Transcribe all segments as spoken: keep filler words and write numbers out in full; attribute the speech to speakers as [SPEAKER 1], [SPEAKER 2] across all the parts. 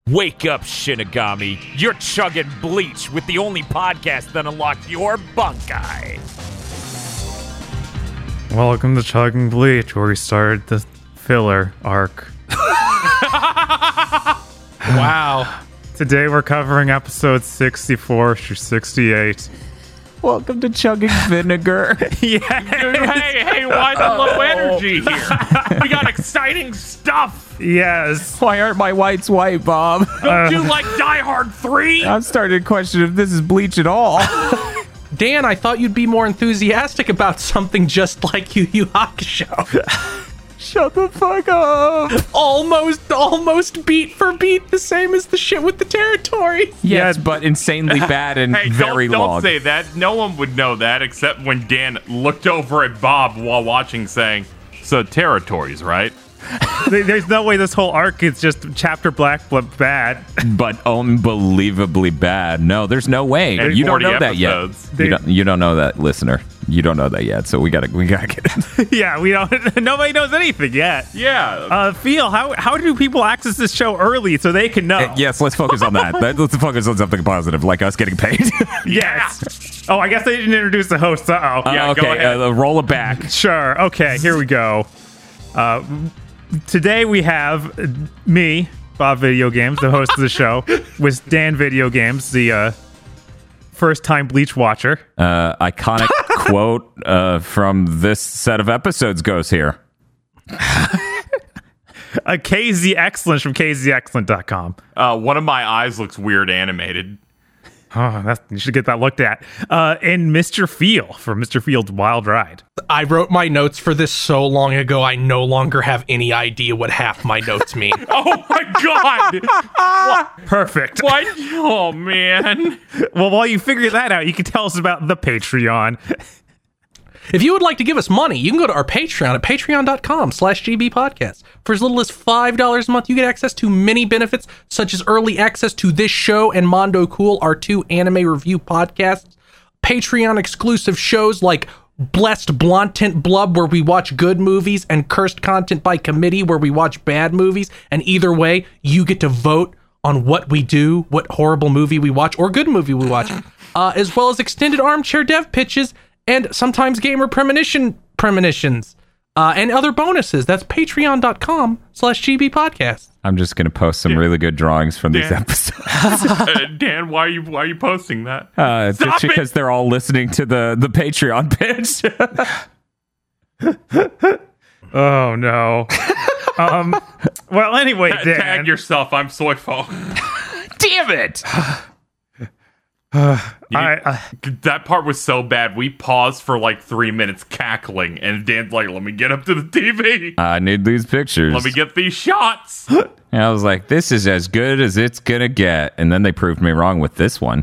[SPEAKER 1] Wake up, Shinigami. You're chugging Bleach with the only podcast that unlocks your bunkai.
[SPEAKER 2] Welcome to Chugging Bleach, where we started the filler arc.
[SPEAKER 3] Wow.
[SPEAKER 2] Today we're covering episodes sixty-four through sixty-eight.
[SPEAKER 4] Welcome to Chugging Vinegar.
[SPEAKER 2] Yeah.
[SPEAKER 3] Hey, hey, why the low energy here? We got exciting stuff.
[SPEAKER 2] Yes.
[SPEAKER 4] Why aren't my whites white, Bob?
[SPEAKER 3] Don't you like Die Hard three?
[SPEAKER 4] I'm starting to question if this is Bleach at all.
[SPEAKER 5] Dan, I thought you'd be more enthusiastic about something just like Yu Yu Hakusho.
[SPEAKER 4] Shut the fuck up.
[SPEAKER 5] almost, almost beat for beat the same as the shit with the territory.
[SPEAKER 4] Yes, but insanely bad and
[SPEAKER 3] Hey,
[SPEAKER 4] very
[SPEAKER 3] don't,
[SPEAKER 4] long.
[SPEAKER 3] don't say that. No one would know that except when Dan looked over at Bob while watching saying, so territories, right?
[SPEAKER 2] There's no way this whole arc is just chapter black but bad.
[SPEAKER 4] But unbelievably bad. No, there's no way.
[SPEAKER 3] And
[SPEAKER 4] You don't
[SPEAKER 3] forty
[SPEAKER 4] know that yet.
[SPEAKER 3] episodes.
[SPEAKER 4] You don't, you don't know that, listener. You don't know that yet, so we gotta we gotta get it.
[SPEAKER 2] Yeah, we don't. Nobody knows anything yet.
[SPEAKER 3] Yeah.
[SPEAKER 2] Uh, Phil, how how do people access this show early so they can know?
[SPEAKER 4] Uh, yes, let's focus on that. That- Let's focus on something positive, like us getting paid.
[SPEAKER 2] Yes. Oh, I guess they didn't introduce the host. Uh oh.
[SPEAKER 3] Yeah,
[SPEAKER 4] Uh,
[SPEAKER 3] go
[SPEAKER 4] okay,
[SPEAKER 3] ahead.
[SPEAKER 4] uh, roll it back.
[SPEAKER 2] Sure. Okay, here we go. Uh, today we have me, Bob Video Games, the host of the show, with Dan Video Games, the uh, first-time Bleach watcher.
[SPEAKER 4] Uh, iconic quote uh, from this set of episodes goes here.
[SPEAKER 2] A K Z Excellence from K Z excellent dot com.
[SPEAKER 3] Uh, one of my eyes looks weird animated.
[SPEAKER 2] Oh, that's, you should get that looked at. Uh, and Mister Feel from Mister Field's Wild Ride.
[SPEAKER 5] I wrote my notes for this so long ago, I no longer have any idea what half my notes mean.
[SPEAKER 3] Oh my god!
[SPEAKER 2] Perfect.
[SPEAKER 3] What? Oh man.
[SPEAKER 2] Well, while you figure that out, you can tell us about the Patreon.
[SPEAKER 5] If you would like to give us money, you can go to our Patreon at patreon.com slash GB podcast. For as little as five dollars a month, you get access to many benefits, such as early access to this show and Mondo Cool, our two anime review podcasts, Patreon exclusive shows like Blessed Blonde Tint Blub, where we watch good movies, and Cursed Content by Committee, where we watch bad movies. And either way, you get to vote on what we do, what horrible movie we watch, or good movie we watch, uh, as well as extended armchair dev pitches, and sometimes gamer premonition premonitions, uh, and other bonuses. That's patreon.com slash GB podcast.
[SPEAKER 4] I'm just going to post some really good drawings from these
[SPEAKER 3] Dan.
[SPEAKER 4] episodes.
[SPEAKER 3] Uh, Dan, why are you why are you posting that?
[SPEAKER 4] Uh,
[SPEAKER 3] Stop
[SPEAKER 4] just
[SPEAKER 3] it!
[SPEAKER 4] because they're all listening to the, the Patreon pitch.
[SPEAKER 2] Oh, no. um. Well, anyway,
[SPEAKER 3] Ta-
[SPEAKER 2] Dan.
[SPEAKER 3] Tag yourself. I'm Soyfo.
[SPEAKER 4] Damn it!
[SPEAKER 2] I, uh,
[SPEAKER 3] That part was so bad. We paused for like three minutes cackling, and Dan's like, "Let me get up to the T V.
[SPEAKER 4] I need these pictures.
[SPEAKER 3] Let me get these shots."
[SPEAKER 4] And I was like, this is as good as it's going to get. And then they proved me wrong with this one.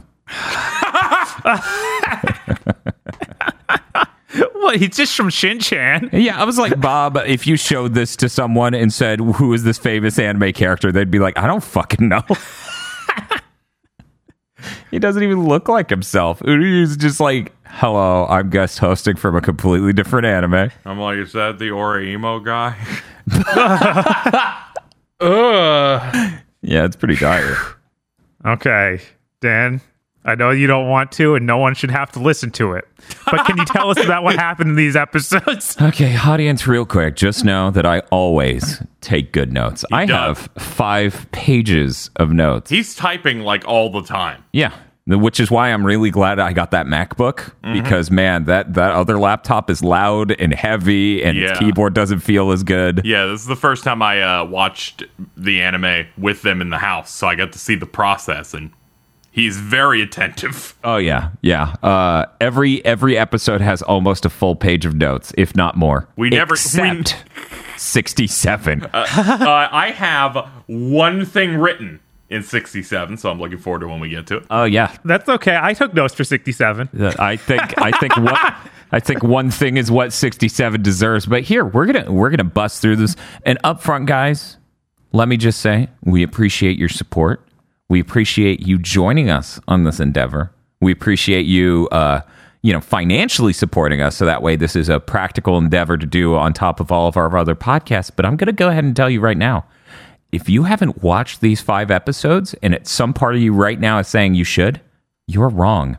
[SPEAKER 2] what? He's just from Shin-Chan.
[SPEAKER 4] Yeah, I was like, Bob, if you showed this to someone and said, who is this famous anime character? They'd be like, I don't fucking know. He doesn't even look like himself. He's just like, hello, I'm guest hosting from a completely different anime.
[SPEAKER 3] I'm like, "Is that the Oraimo guy?"
[SPEAKER 5] Ugh.
[SPEAKER 4] Yeah, it's pretty dire.
[SPEAKER 2] Okay, Dan. I know you don't want to, and no one should have to listen to it. But can you tell us about what happened in these episodes?
[SPEAKER 4] Okay, audience, real quick. Just know that I always take good notes. I
[SPEAKER 3] does.
[SPEAKER 4] have five pages of notes.
[SPEAKER 3] He's typing like all the time.
[SPEAKER 4] Yeah, which is why I'm really glad I got that MacBook, because, man, that, that other laptop is loud and heavy, and
[SPEAKER 3] Yeah.
[SPEAKER 4] its keyboard doesn't feel as good.
[SPEAKER 3] Yeah, this is the first time I uh, watched the anime with them in the house, so I got to see the process, and he's very attentive.
[SPEAKER 4] Oh, yeah, yeah. Uh, every every episode has almost a full page of notes, if not more.
[SPEAKER 3] We never-
[SPEAKER 4] Except sixty-seven.
[SPEAKER 3] uh, I have one thing written in sixty-seven, so I'm looking forward to when we get to it.
[SPEAKER 4] Oh, yeah.
[SPEAKER 2] That's okay. I took notes for sixty-seven.
[SPEAKER 4] I think I think what I think one thing is what sixty-seven deserves. But here we're gonna we're gonna bust through this. And up front, guys, let me just say we appreciate your support. We appreciate you joining us on this endeavor. We appreciate you, uh, you know, financially supporting us, so that way this is a practical endeavor to do on top of all of our other podcasts. But I'm going to go ahead and tell you right now, if you haven't watched these five episodes and it's some part of you right now is saying you should, you're wrong.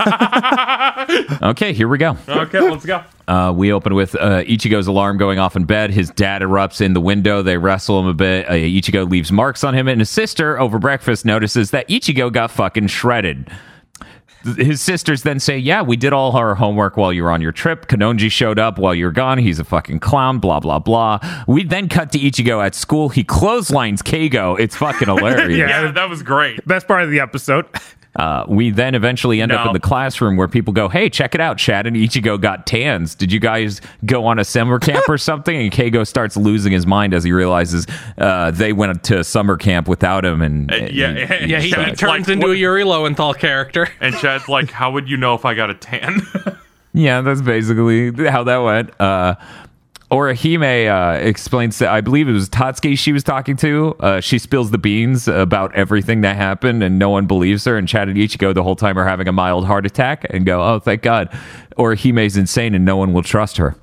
[SPEAKER 4] Okay, here we go.
[SPEAKER 3] Okay, let's go.
[SPEAKER 4] Uh, we open with uh, Ichigo's alarm going off in bed. His dad erupts in the window. They wrestle him a bit. Uh, Ichigo leaves marks on him, and his sister, over breakfast, notices that Ichigo got fucking shredded. His sisters then say, yeah, we did all our homework while you were on your trip. Kanonji showed up while you were gone. He's a fucking clown, blah, blah, blah. We then cut to Ichigo at school. He clotheslines Keigo. It's fucking hilarious.
[SPEAKER 2] Yeah.
[SPEAKER 3] Yeah, that was great.
[SPEAKER 2] Best part of the episode.
[SPEAKER 4] Uh, we then eventually end up
[SPEAKER 3] No.
[SPEAKER 4] in the classroom where people go, hey, check it out. Chad and Ichigo got tans. Did you guys go on a summer camp or something? And Keigo starts losing his mind as he realizes uh, they went to summer camp without him. And,
[SPEAKER 3] Uh, yeah,
[SPEAKER 4] and-
[SPEAKER 3] and
[SPEAKER 5] Yeah, he, he
[SPEAKER 3] Chad's
[SPEAKER 5] turns
[SPEAKER 3] like,
[SPEAKER 5] into
[SPEAKER 3] what-
[SPEAKER 5] a Yuri Lowenthal character.
[SPEAKER 3] And Chad's like, how would you know if I got a tan?
[SPEAKER 4] yeah, that's basically how that went. Uh, Orihime uh, explains that, I believe it was Tatsuki she was talking to. Uh, she spills the beans about everything that happened, and no one believes her. And Chad and Ichigo the whole time are having a mild heart attack and go, oh, thank God. Orihime's insane and no one will trust her.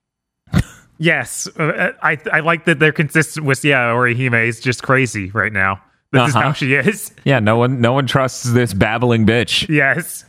[SPEAKER 2] Yes, uh, I I like that they're consistent with yeah. Orihime is just crazy right now. This is
[SPEAKER 4] Uh-huh.
[SPEAKER 2] how she is.
[SPEAKER 4] Yeah, no one, no one trusts this babbling bitch.
[SPEAKER 2] Yes.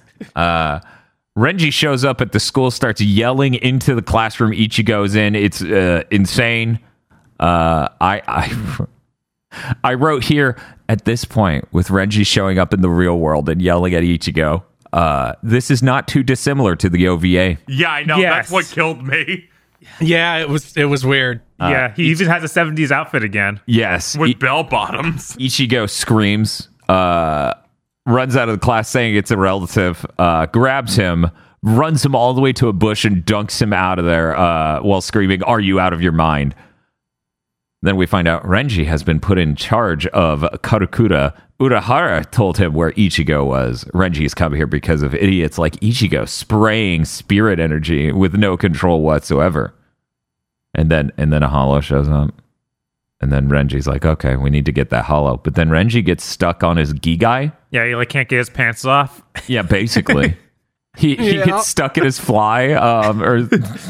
[SPEAKER 4] Renji shows up at the school, starts yelling into the classroom Ichigo's in. It's uh, insane. Uh, I, I, I wrote here at this point with Renji showing up in the real world and yelling at Ichigo. Uh, this is not too dissimilar to the O V A.
[SPEAKER 3] Yeah, I know.
[SPEAKER 2] Yes.
[SPEAKER 3] That's what killed me.
[SPEAKER 5] Yeah, it was it was weird.
[SPEAKER 2] yeah, he even has a seventies outfit again.
[SPEAKER 4] Yes,
[SPEAKER 3] With
[SPEAKER 4] I-
[SPEAKER 3] bell bottoms.
[SPEAKER 4] Ichigo screams, uh, runs out of the class saying it's a relative, uh, grabs him, runs him all the way to a bush and dunks him out of there uh, while screaming, are you out of your mind? Then we find out Renji has been put in charge of Karakura. Urahara told him where Ichigo was. Renji's come here because of idiots like Ichigo spraying spirit energy with no control whatsoever. And then and then a hollow shows up. And then Renji's like, okay, we need to get that hollow. But then Renji gets stuck on his Gigai.
[SPEAKER 2] Yeah, he like can't get his pants off.
[SPEAKER 4] Yeah, basically. he he
[SPEAKER 5] Yeah.
[SPEAKER 4] gets stuck in his fly. Um, or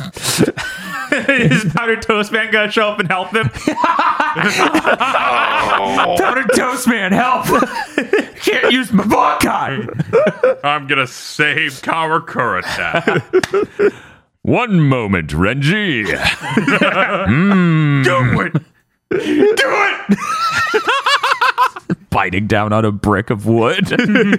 [SPEAKER 2] His powdered toast man gonna show up and help him.
[SPEAKER 4] Powdered Toast Man, help! Can't use my Bankai!
[SPEAKER 3] I'm gonna save Karakura.
[SPEAKER 4] One moment, Renji.
[SPEAKER 3] Do it! Do it!
[SPEAKER 4] Biting down on a brick of wood.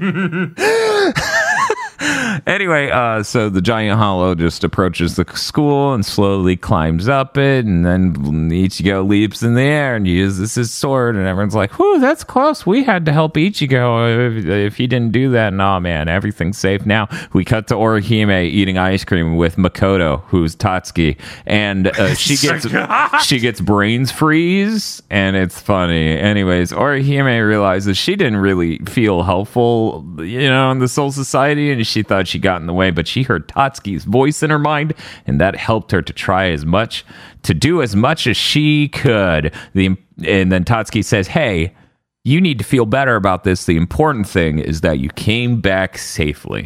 [SPEAKER 4] Anyway, uh, so the giant hollow just approaches the school and slowly climbs up it, and then Ichigo leaps in the air and uses his sword, and everyone's like, whew, that's close. We had to help Ichigo. If, if he didn't do that, nah, man, everything's safe now. We cut to Orihime eating ice cream with Makoto, who's Tatsuki, and uh, she gets she gets brains freeze, and it's funny. Anyways, Orihime realizes she didn't really feel helpful, you know, in the Soul Society, and she thought she got in the way, but she heard Tatsuki's voice in her mind, and that helped her to try as much, to do as much as she could. The and then Tatsuki says, hey, you need to feel better about this. The important thing is that you came back safely.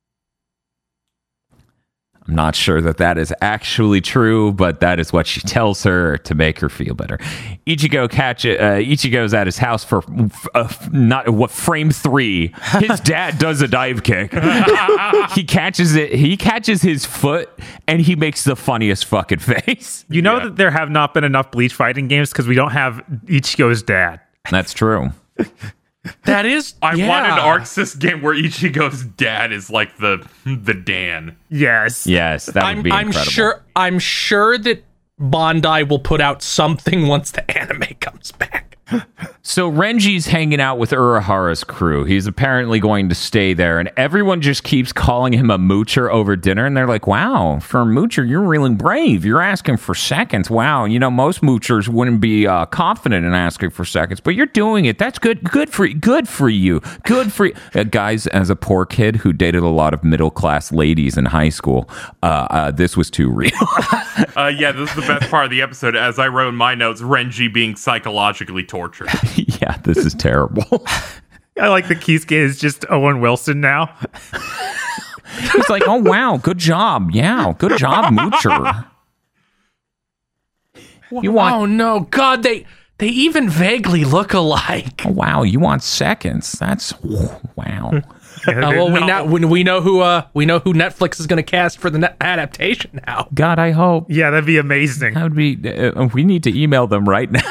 [SPEAKER 4] I'm not sure that that is actually true, but that is what she tells her to make her feel better. Ichigo catch uh, Ichigo's at his house for uh, not what frame three. His dad does a dive kick. He catches it. He catches his foot, and he makes the funniest fucking face.
[SPEAKER 2] You know
[SPEAKER 3] Yeah.
[SPEAKER 2] that there have not been enough Bleach fighting games because we don't have Ichigo's dad.
[SPEAKER 4] That's true.
[SPEAKER 5] That is,
[SPEAKER 3] I
[SPEAKER 5] yeah.
[SPEAKER 3] want an Arc Sys game where Ichigo's dad is like the the Dan.
[SPEAKER 2] Yes.
[SPEAKER 4] Yes, that would
[SPEAKER 5] I'm,
[SPEAKER 4] be
[SPEAKER 5] I'm
[SPEAKER 4] incredible.
[SPEAKER 5] sure. I'm sure that Bandai will put out something once the anime comes back.
[SPEAKER 4] So Renji's hanging out with Urahara's crew. He's apparently going to stay there, and everyone just keeps calling him a moocher over dinner, and they're like, wow, for a moocher, you're really brave. You're asking for seconds. Wow, you know, most moochers wouldn't be uh, confident in asking for seconds, but you're doing it. That's good. Good for good for you. Good for you. Uh, guys, as a poor kid who dated a lot of middle-class ladies in high school, uh, uh, this was too real.
[SPEAKER 3] Uh, yeah, this is the best part of the episode. As I wrote in my notes, Renji being psychologically tortured.
[SPEAKER 4] Yeah, this is terrible.
[SPEAKER 2] I like the Kisuke is just Owen Wilson now.
[SPEAKER 4] He's like, oh, wow, good job. Yeah, good job, moocher. You want...
[SPEAKER 5] Oh no, God! They They even vaguely look alike.
[SPEAKER 4] Oh, wow, you want seconds? That's wow.
[SPEAKER 5] Uh, well, we now we, we know who uh we know who Netflix is going to cast for the net adaptation now.
[SPEAKER 4] God, I hope.
[SPEAKER 2] Yeah, that'd be amazing.
[SPEAKER 4] That would be. Uh, we need to email them right now.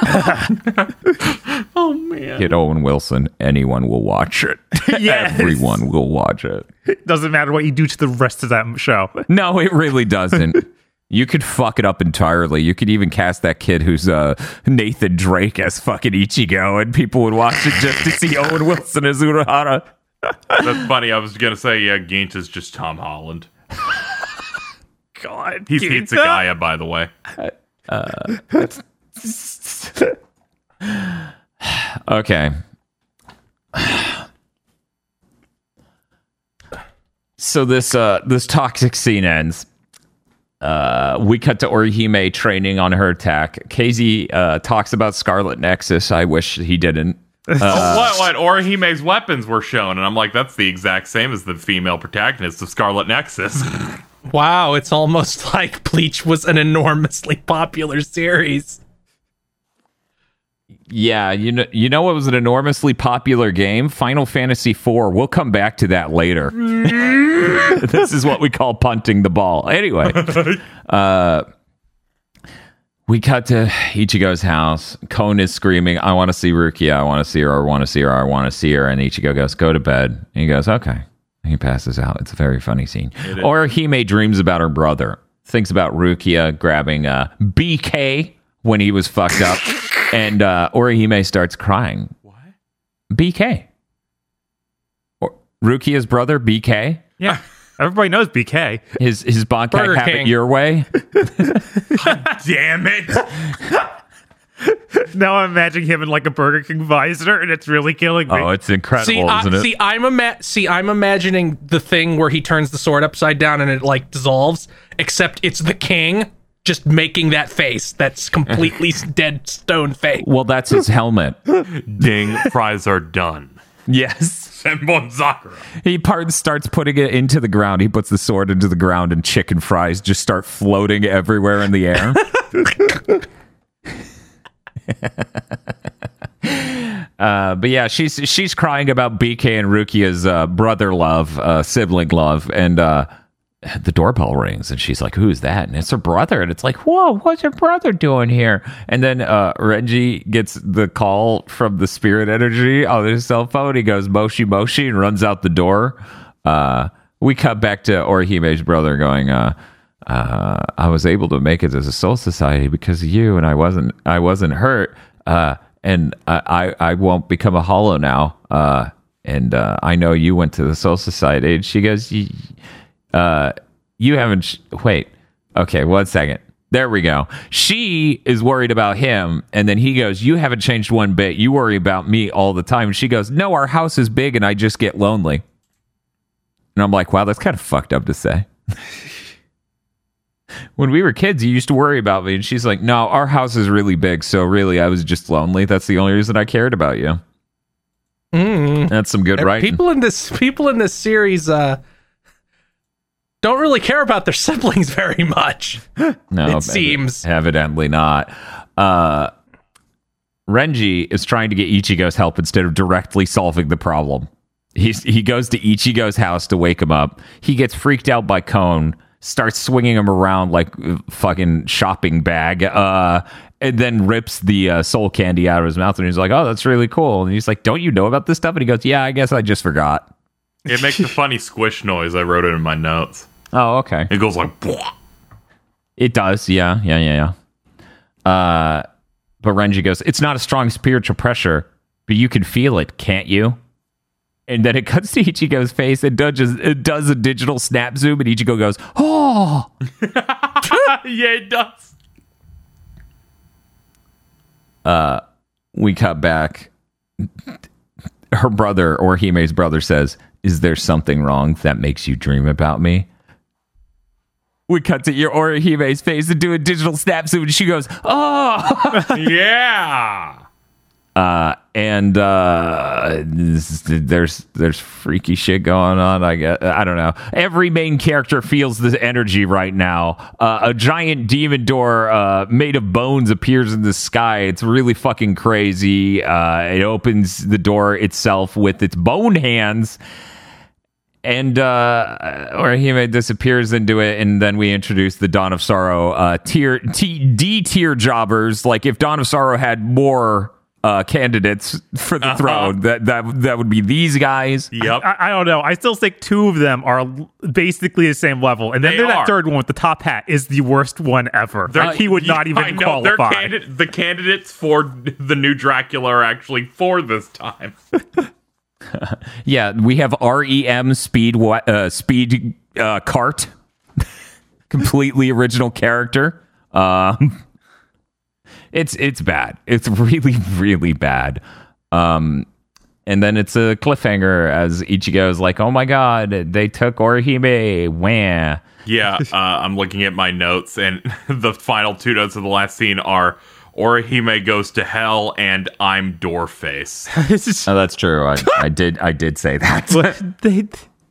[SPEAKER 3] Oh man.
[SPEAKER 4] Get Owen Wilson. Anyone will watch it.
[SPEAKER 2] Yes.
[SPEAKER 4] Everyone will watch it.
[SPEAKER 2] Doesn't matter what you do to the rest of that show.
[SPEAKER 4] No, it really doesn't. You could fuck it up entirely. You could even cast that kid who's uh, Nathan Drake as fucking Ichigo, and people would watch it just to see Owen Wilson as Urahara.
[SPEAKER 3] That's funny. I was gonna say, yeah, Ginta is just Tom Holland.
[SPEAKER 2] God,
[SPEAKER 3] He's Hitsugaya, by the way.
[SPEAKER 4] Okay. So this uh, this toxic scene ends. Uh, we cut to Orihime training on her attack. Casey uh, talks about Scarlet Nexus. I wish he didn't. Uh,
[SPEAKER 3] oh, what? What? Orihime's weapons were shown, and I'm like, that's the exact same as the female protagonist of Scarlet Nexus.
[SPEAKER 5] Wow, it's almost like Bleach was an enormously popular series.
[SPEAKER 4] Yeah, you know, you know what was an enormously popular game? Final Fantasy four. We'll come back to that later. This is what we call punting the ball. Anyway, uh, we cut to Ichigo's house. Kon is screaming, I want to see Rukia. I want to see her. I want to see her. I want to see her. And Ichigo goes, go to bed. And he goes, okay. And he passes out. It's a very funny scene. Or Hime dreams about her brother. Thinks about Rukia grabbing uh, B K when he was fucked up. And uh, Orihime starts crying. What? B K. Or, Rukia's brother, B K.
[SPEAKER 2] Yeah. Everybody knows B K.
[SPEAKER 4] His his Bankai
[SPEAKER 5] Burger
[SPEAKER 4] have
[SPEAKER 5] King.
[SPEAKER 4] it your way.
[SPEAKER 3] Damn it!
[SPEAKER 2] Now I'm imagining him in like a Burger King visor, and it's really killing me.
[SPEAKER 4] Oh, it's incredible,
[SPEAKER 5] See, I,
[SPEAKER 4] isn't it?
[SPEAKER 5] see, I'm ima- see, I'm imagining the thing where he turns the sword upside down and it like dissolves, except it's the king just making that face. That's completely dead stone face.
[SPEAKER 4] Well, that's his helmet.
[SPEAKER 3] Ding, fries are done.
[SPEAKER 4] Yes.
[SPEAKER 3] Senbon Sakura.
[SPEAKER 4] He part starts putting it into the ground. He puts the sword into the ground, and chicken fries just start floating everywhere in the air. uh, but yeah, she's she's crying about B K and Rukia's uh, brother love, uh, sibling love, and uh, the doorbell rings, and she's like, "Who's that?" And it's her brother, and it's like, "Whoa, what's her brother doing here?" And then uh, Renji gets the call from the spirit energy on his cell phone. He goes, "Moshi, Moshi," and runs out the door. Uh, we cut back to Orihime's brother going, uh, uh, "I was able to make it to the Soul Society because of you, and I wasn't, I wasn't hurt, uh, and I, I, I won't become a hollow now. Uh, and uh, I know you went to the Soul Society." And she goes, "Y- Uh, you haven't. Sh- wait. Okay, one second. There we go. She is worried about him, and then he goes, "You haven't changed one bit. You worry about me all the time." And she goes, "No, our house is big, and I just get lonely." And I'm like, "Wow, that's kind of fucked up to say." When we were kids, you used to worry about me, and she's like, "No, our house is really big, so really, I was just lonely. That's the only reason I cared about you."
[SPEAKER 5] Mm.
[SPEAKER 4] That's some good writing.
[SPEAKER 5] People in this people in this series uh, don't really care about their siblings very much.
[SPEAKER 4] No,
[SPEAKER 5] it seems.
[SPEAKER 4] Evidently not. Uh, Renji is trying to get Ichigo's help instead of directly solving the problem. He's, he goes to Ichigo's house to wake him up. He gets freaked out by Kon, starts swinging him around like a fucking shopping bag, uh, and then rips the uh, soul candy out of his mouth. And he's like, "Oh, that's really cool." And he's like, "Don't you know about this stuff?" And he goes, "Yeah, I guess I just forgot."
[SPEAKER 3] It makes a funny squish noise. I wrote it in my notes.
[SPEAKER 4] Oh, okay.
[SPEAKER 3] It goes like, "Bwah."
[SPEAKER 4] It does, yeah, yeah, yeah, yeah. Uh, but Renji goes, "It's not a strong spiritual pressure, but you can feel it, can't you?" And then it cuts to Ichigo's face and does, it does a digital snap zoom, and Ichigo goes, "Oh!"
[SPEAKER 3] Yeah, it does.
[SPEAKER 4] Uh, we cut back. Her brother, or Hime's brother, says, "Is there something wrong that makes you dream about me?" We cut to your Orihime's face and do a digital snap zoom, and she goes, "Oh!"
[SPEAKER 3] Yeah.
[SPEAKER 4] Uh, and uh, there's there's freaky shit going on. I guess I don't know. Every main character feels this energy right now. Uh, a giant demon door uh, made of bones appears in the sky. It's really fucking crazy. Uh, it opens the door itself with its bone hands. And uh, Orihime disappears into it, and then we introduce the Dawn of Sorrow uh, tier T, D tier jobbers. Like if Dawn of Sorrow had more uh, candidates for the uh-huh. throne, that that that would be these guys.
[SPEAKER 3] Yep.
[SPEAKER 2] I, I don't know. I still think two of them are basically the same level, and then
[SPEAKER 3] They
[SPEAKER 2] that
[SPEAKER 3] are.
[SPEAKER 2] third one with the top hat is the worst one ever. Like, he would not even
[SPEAKER 3] I know, they're
[SPEAKER 2] qualify.
[SPEAKER 3] candid- the candidates for the new Dracula are actually for this time.
[SPEAKER 4] Yeah, we have R E M Speed uh, Speed uh, Cart, completely original character. Um, it's it's bad. It's really really bad. Um, and then it's a cliffhanger as Ichigo is like, "Oh my god, they took Orihime." Wah.
[SPEAKER 3] Yeah, uh, I'm looking at my notes, and the final two notes of the last scene are Orihime goes to hell, and I'm Doorface.
[SPEAKER 2] This is
[SPEAKER 4] Oh, that's true. I, I did I did say that.
[SPEAKER 2] they,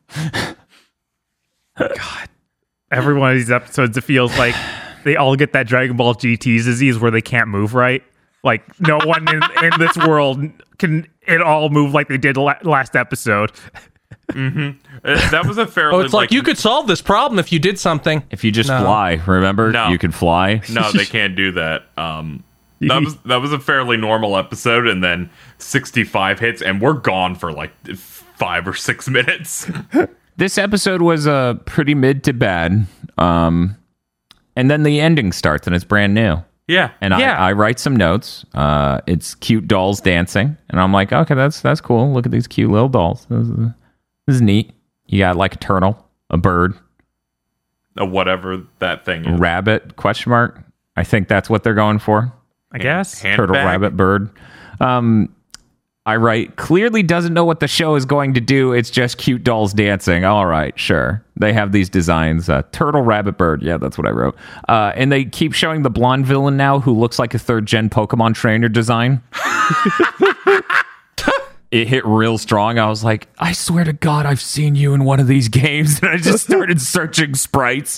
[SPEAKER 2] God. Every one of these episodes, it feels like they all get that Dragon Ball G T disease where they can't move right. Like no one in, in this world can it all move like they did la- last episode.
[SPEAKER 3] Uh, that was a fairly
[SPEAKER 5] Oh, it's like, you could solve this problem if you did something.
[SPEAKER 4] If you just
[SPEAKER 5] No.
[SPEAKER 4] fly, remember?
[SPEAKER 3] No.
[SPEAKER 4] You can fly.
[SPEAKER 3] No, they can't do that. Um, that was that was a fairly normal episode, and then sixty-five hits, and we're gone for like five or six minutes.
[SPEAKER 4] This episode was uh, pretty mid to bad. Um, and then the ending starts, and it's brand new.
[SPEAKER 3] Yeah,
[SPEAKER 4] And
[SPEAKER 2] Yeah.
[SPEAKER 4] I, I write some notes. Uh, it's cute dolls dancing, and I'm like, okay, that's that's cool. Look at these cute little dolls. This is, this is neat. You got like a turtle, a bird,
[SPEAKER 3] uh, whatever that thing
[SPEAKER 4] a
[SPEAKER 3] is.
[SPEAKER 4] rabbit? Question mark. I think that's what they're going for.
[SPEAKER 2] I guess.
[SPEAKER 3] Handbag?
[SPEAKER 4] Turtle, rabbit, bird. Um, I write, clearly doesn't know what the show is going to do. It's just cute dolls dancing. All right, sure. They have these designs. Uh, turtle, rabbit, bird. Yeah, that's what I wrote. Uh, and they keep showing the blonde villain now who looks like a third gen Pokemon trainer design. It hit real strong. I was like, I swear to God, I've seen you in one of these games. And I just started searching sprites.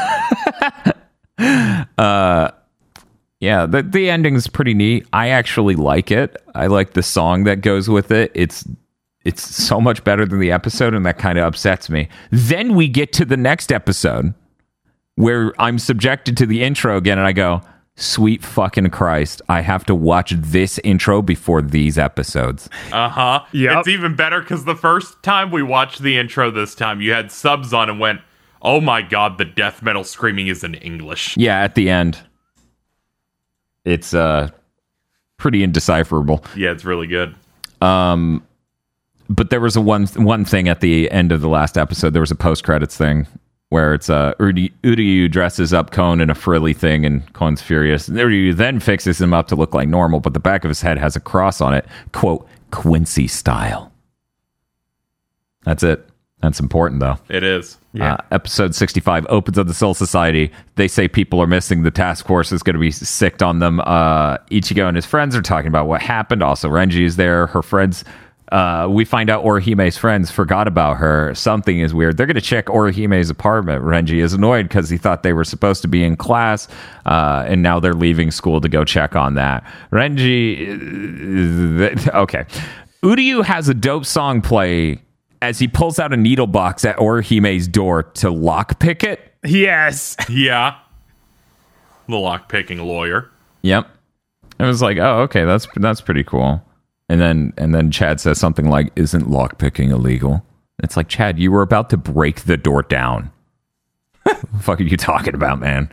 [SPEAKER 4] uh, yeah, the the ending's pretty neat. I actually like it. I like the song that goes with it. It's it's so much better than the episode, and that kind of upsets me. Then we get to the next episode where I'm subjected to the intro again, and I go, sweet fucking Christ, I have to watch this intro before these episodes.
[SPEAKER 3] Uh huh.
[SPEAKER 2] Yep.
[SPEAKER 3] It's even better because the first time we watched the intro this time, you had subs on and went, "Oh my god, the death metal screaming is in English."
[SPEAKER 4] Yeah, at the end. It's uh pretty indecipherable.
[SPEAKER 3] Yeah, it's really good.
[SPEAKER 4] Um but there was a one one thing at the end of the last episode. There was a post credits thing where it's uh Uri- Uryu dresses up Kon in a frilly thing, and Kon's furious. And Uryu then fixes him up to look like normal, but the back of his head has a cross on it, quote, Quincy style. That's it. That's important though.
[SPEAKER 3] It is.
[SPEAKER 2] Yeah.
[SPEAKER 4] Uh, episode sixty-five opens of the Soul Society. They say people are missing. The task force is going to be sicked on them. Uh, Ichigo and his friends are talking about what happened. Also, Renji is there. Her friends. Uh, we find out Orihime's friends forgot about her. Something is weird. They're going to check Orihime's apartment. Renji is annoyed because he thought they were supposed to be in class, uh, and now they're leaving school to go check on that. Renji. Uh, okay. Uryu has a dope song play as he pulls out a needle box at Orihime's door to lockpick it.
[SPEAKER 2] Yes.
[SPEAKER 3] Yeah. The lock-picking lawyer.
[SPEAKER 4] Yep. I was like, oh, okay, that's that's pretty cool. And then and then Chad says something like, isn't lockpicking illegal? It's like, Chad, you were about to break the door down. What the fuck are you talking about, man?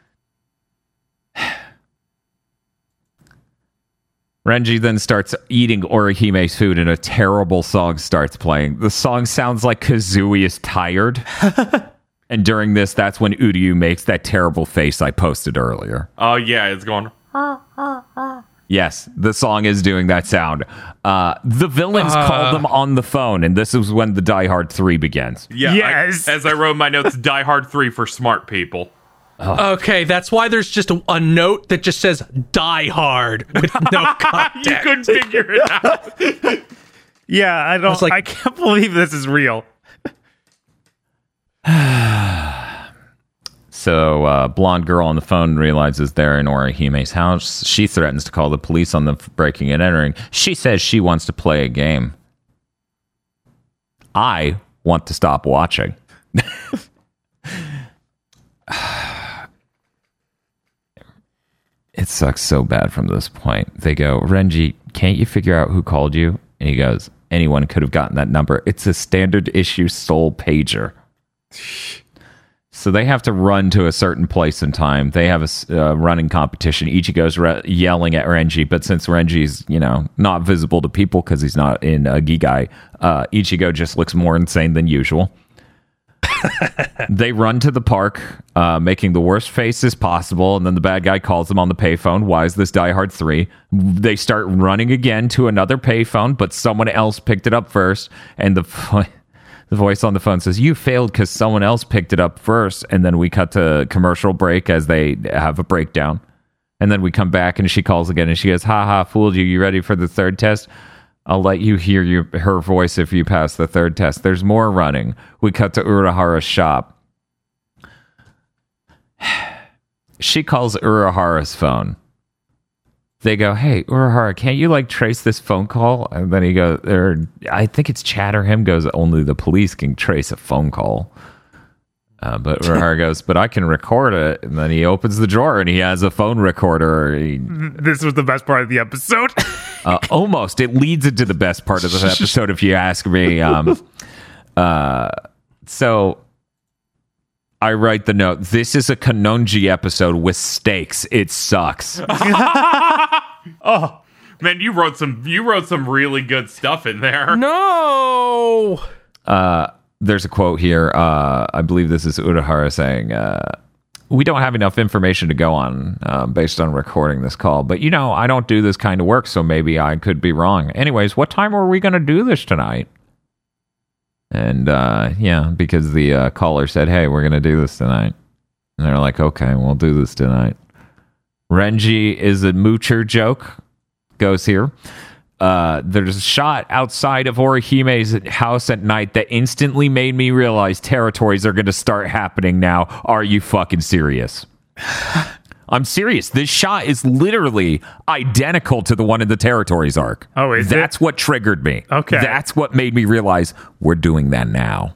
[SPEAKER 4] Renji then starts eating Orihime's food, and a terrible song starts playing. The song sounds like Kazooie is tired. And during this, that's when Uryu makes that terrible face I posted earlier.
[SPEAKER 3] Oh, yeah, it's going...
[SPEAKER 4] Yes, the song is doing that sound. Uh, the villains
[SPEAKER 5] Uh.
[SPEAKER 4] call them on the phone, and this is when the Die Hard three begins.
[SPEAKER 3] Yeah,
[SPEAKER 2] Yes.
[SPEAKER 3] I, as I wrote in my notes, Die Hard three for smart people.
[SPEAKER 5] Okay, that's why there's just a, a note that just says "Die Hard" with no context.
[SPEAKER 3] You couldn't figure it out.
[SPEAKER 2] Yeah, I don't.
[SPEAKER 5] It's like-
[SPEAKER 2] I can't believe this is real.
[SPEAKER 4] So, uh, blonde girl on the phone realizes they're in Orihime's house. She threatens to call the police on them for breaking and entering. She says she wants to play a game. I want to stop watching. It sucks so bad from this point. They go, Renji, can't you figure out who called you? And he goes, anyone could have gotten that number. It's a standard issue soul pager. So they have to run to a certain place in time. They have a uh, running competition. Ichigo's re- yelling at Renji, but since Renji's, you know, not visible to people because he's not in uh, Gigai, uh, Ichigo just looks more insane than usual. They run to the park, uh, making the worst faces possible, and then the bad guy calls them on the payphone. Why is this Die Hard three? They start running again to another payphone, but someone else picked it up first, and the vo- the voice on the phone says, you failed because someone else picked it up first, and then we cut to commercial break as they have a breakdown. And then we come back, and she calls again, and she goes, ha ha, fooled you. You ready for the third test? I'll let you hear your, her voice if you pass the third test. There's more running. We cut to Urahara's shop. She calls Urahara's phone. They go, hey, Urahara, can't you, like, trace this phone call? And then he goes, or I think it's Chad or him goes, only the police can trace a phone call. Uh, but Urahara goes, but I can record it. And then he opens the drawer and he has a phone recorder. He,
[SPEAKER 2] This was the best part of the episode.
[SPEAKER 4] uh, almost. It leads into the best part of the episode, if you ask me. Um, uh, so I write the note. This is a Kanonji episode with stakes. It sucks.
[SPEAKER 2] Oh,
[SPEAKER 3] Man, you wrote some you wrote some really good stuff in there.
[SPEAKER 5] No.
[SPEAKER 4] Uh, there's a quote here. Uh, I believe this is Urahara saying, uh, we don't have enough information to go on uh, based on recording this call. But, you know, I don't do this kind of work, so maybe I could be wrong. Anyways, what time are we going to do this tonight? And, uh, yeah, because the uh, caller said, hey, we're going to do this tonight. And they're like, okay, we'll do this tonight. Renji is a moocher joke. Goes here. Uh, there's a shot outside of Orihime's house at night that instantly made me realize territories are going to start happening now. Are you fucking serious? I'm serious. This shot is literally identical to the one in the territories arc.
[SPEAKER 2] Oh, is it?
[SPEAKER 4] That's what triggered me.
[SPEAKER 2] Okay.
[SPEAKER 4] That's what made me realize we're doing that now.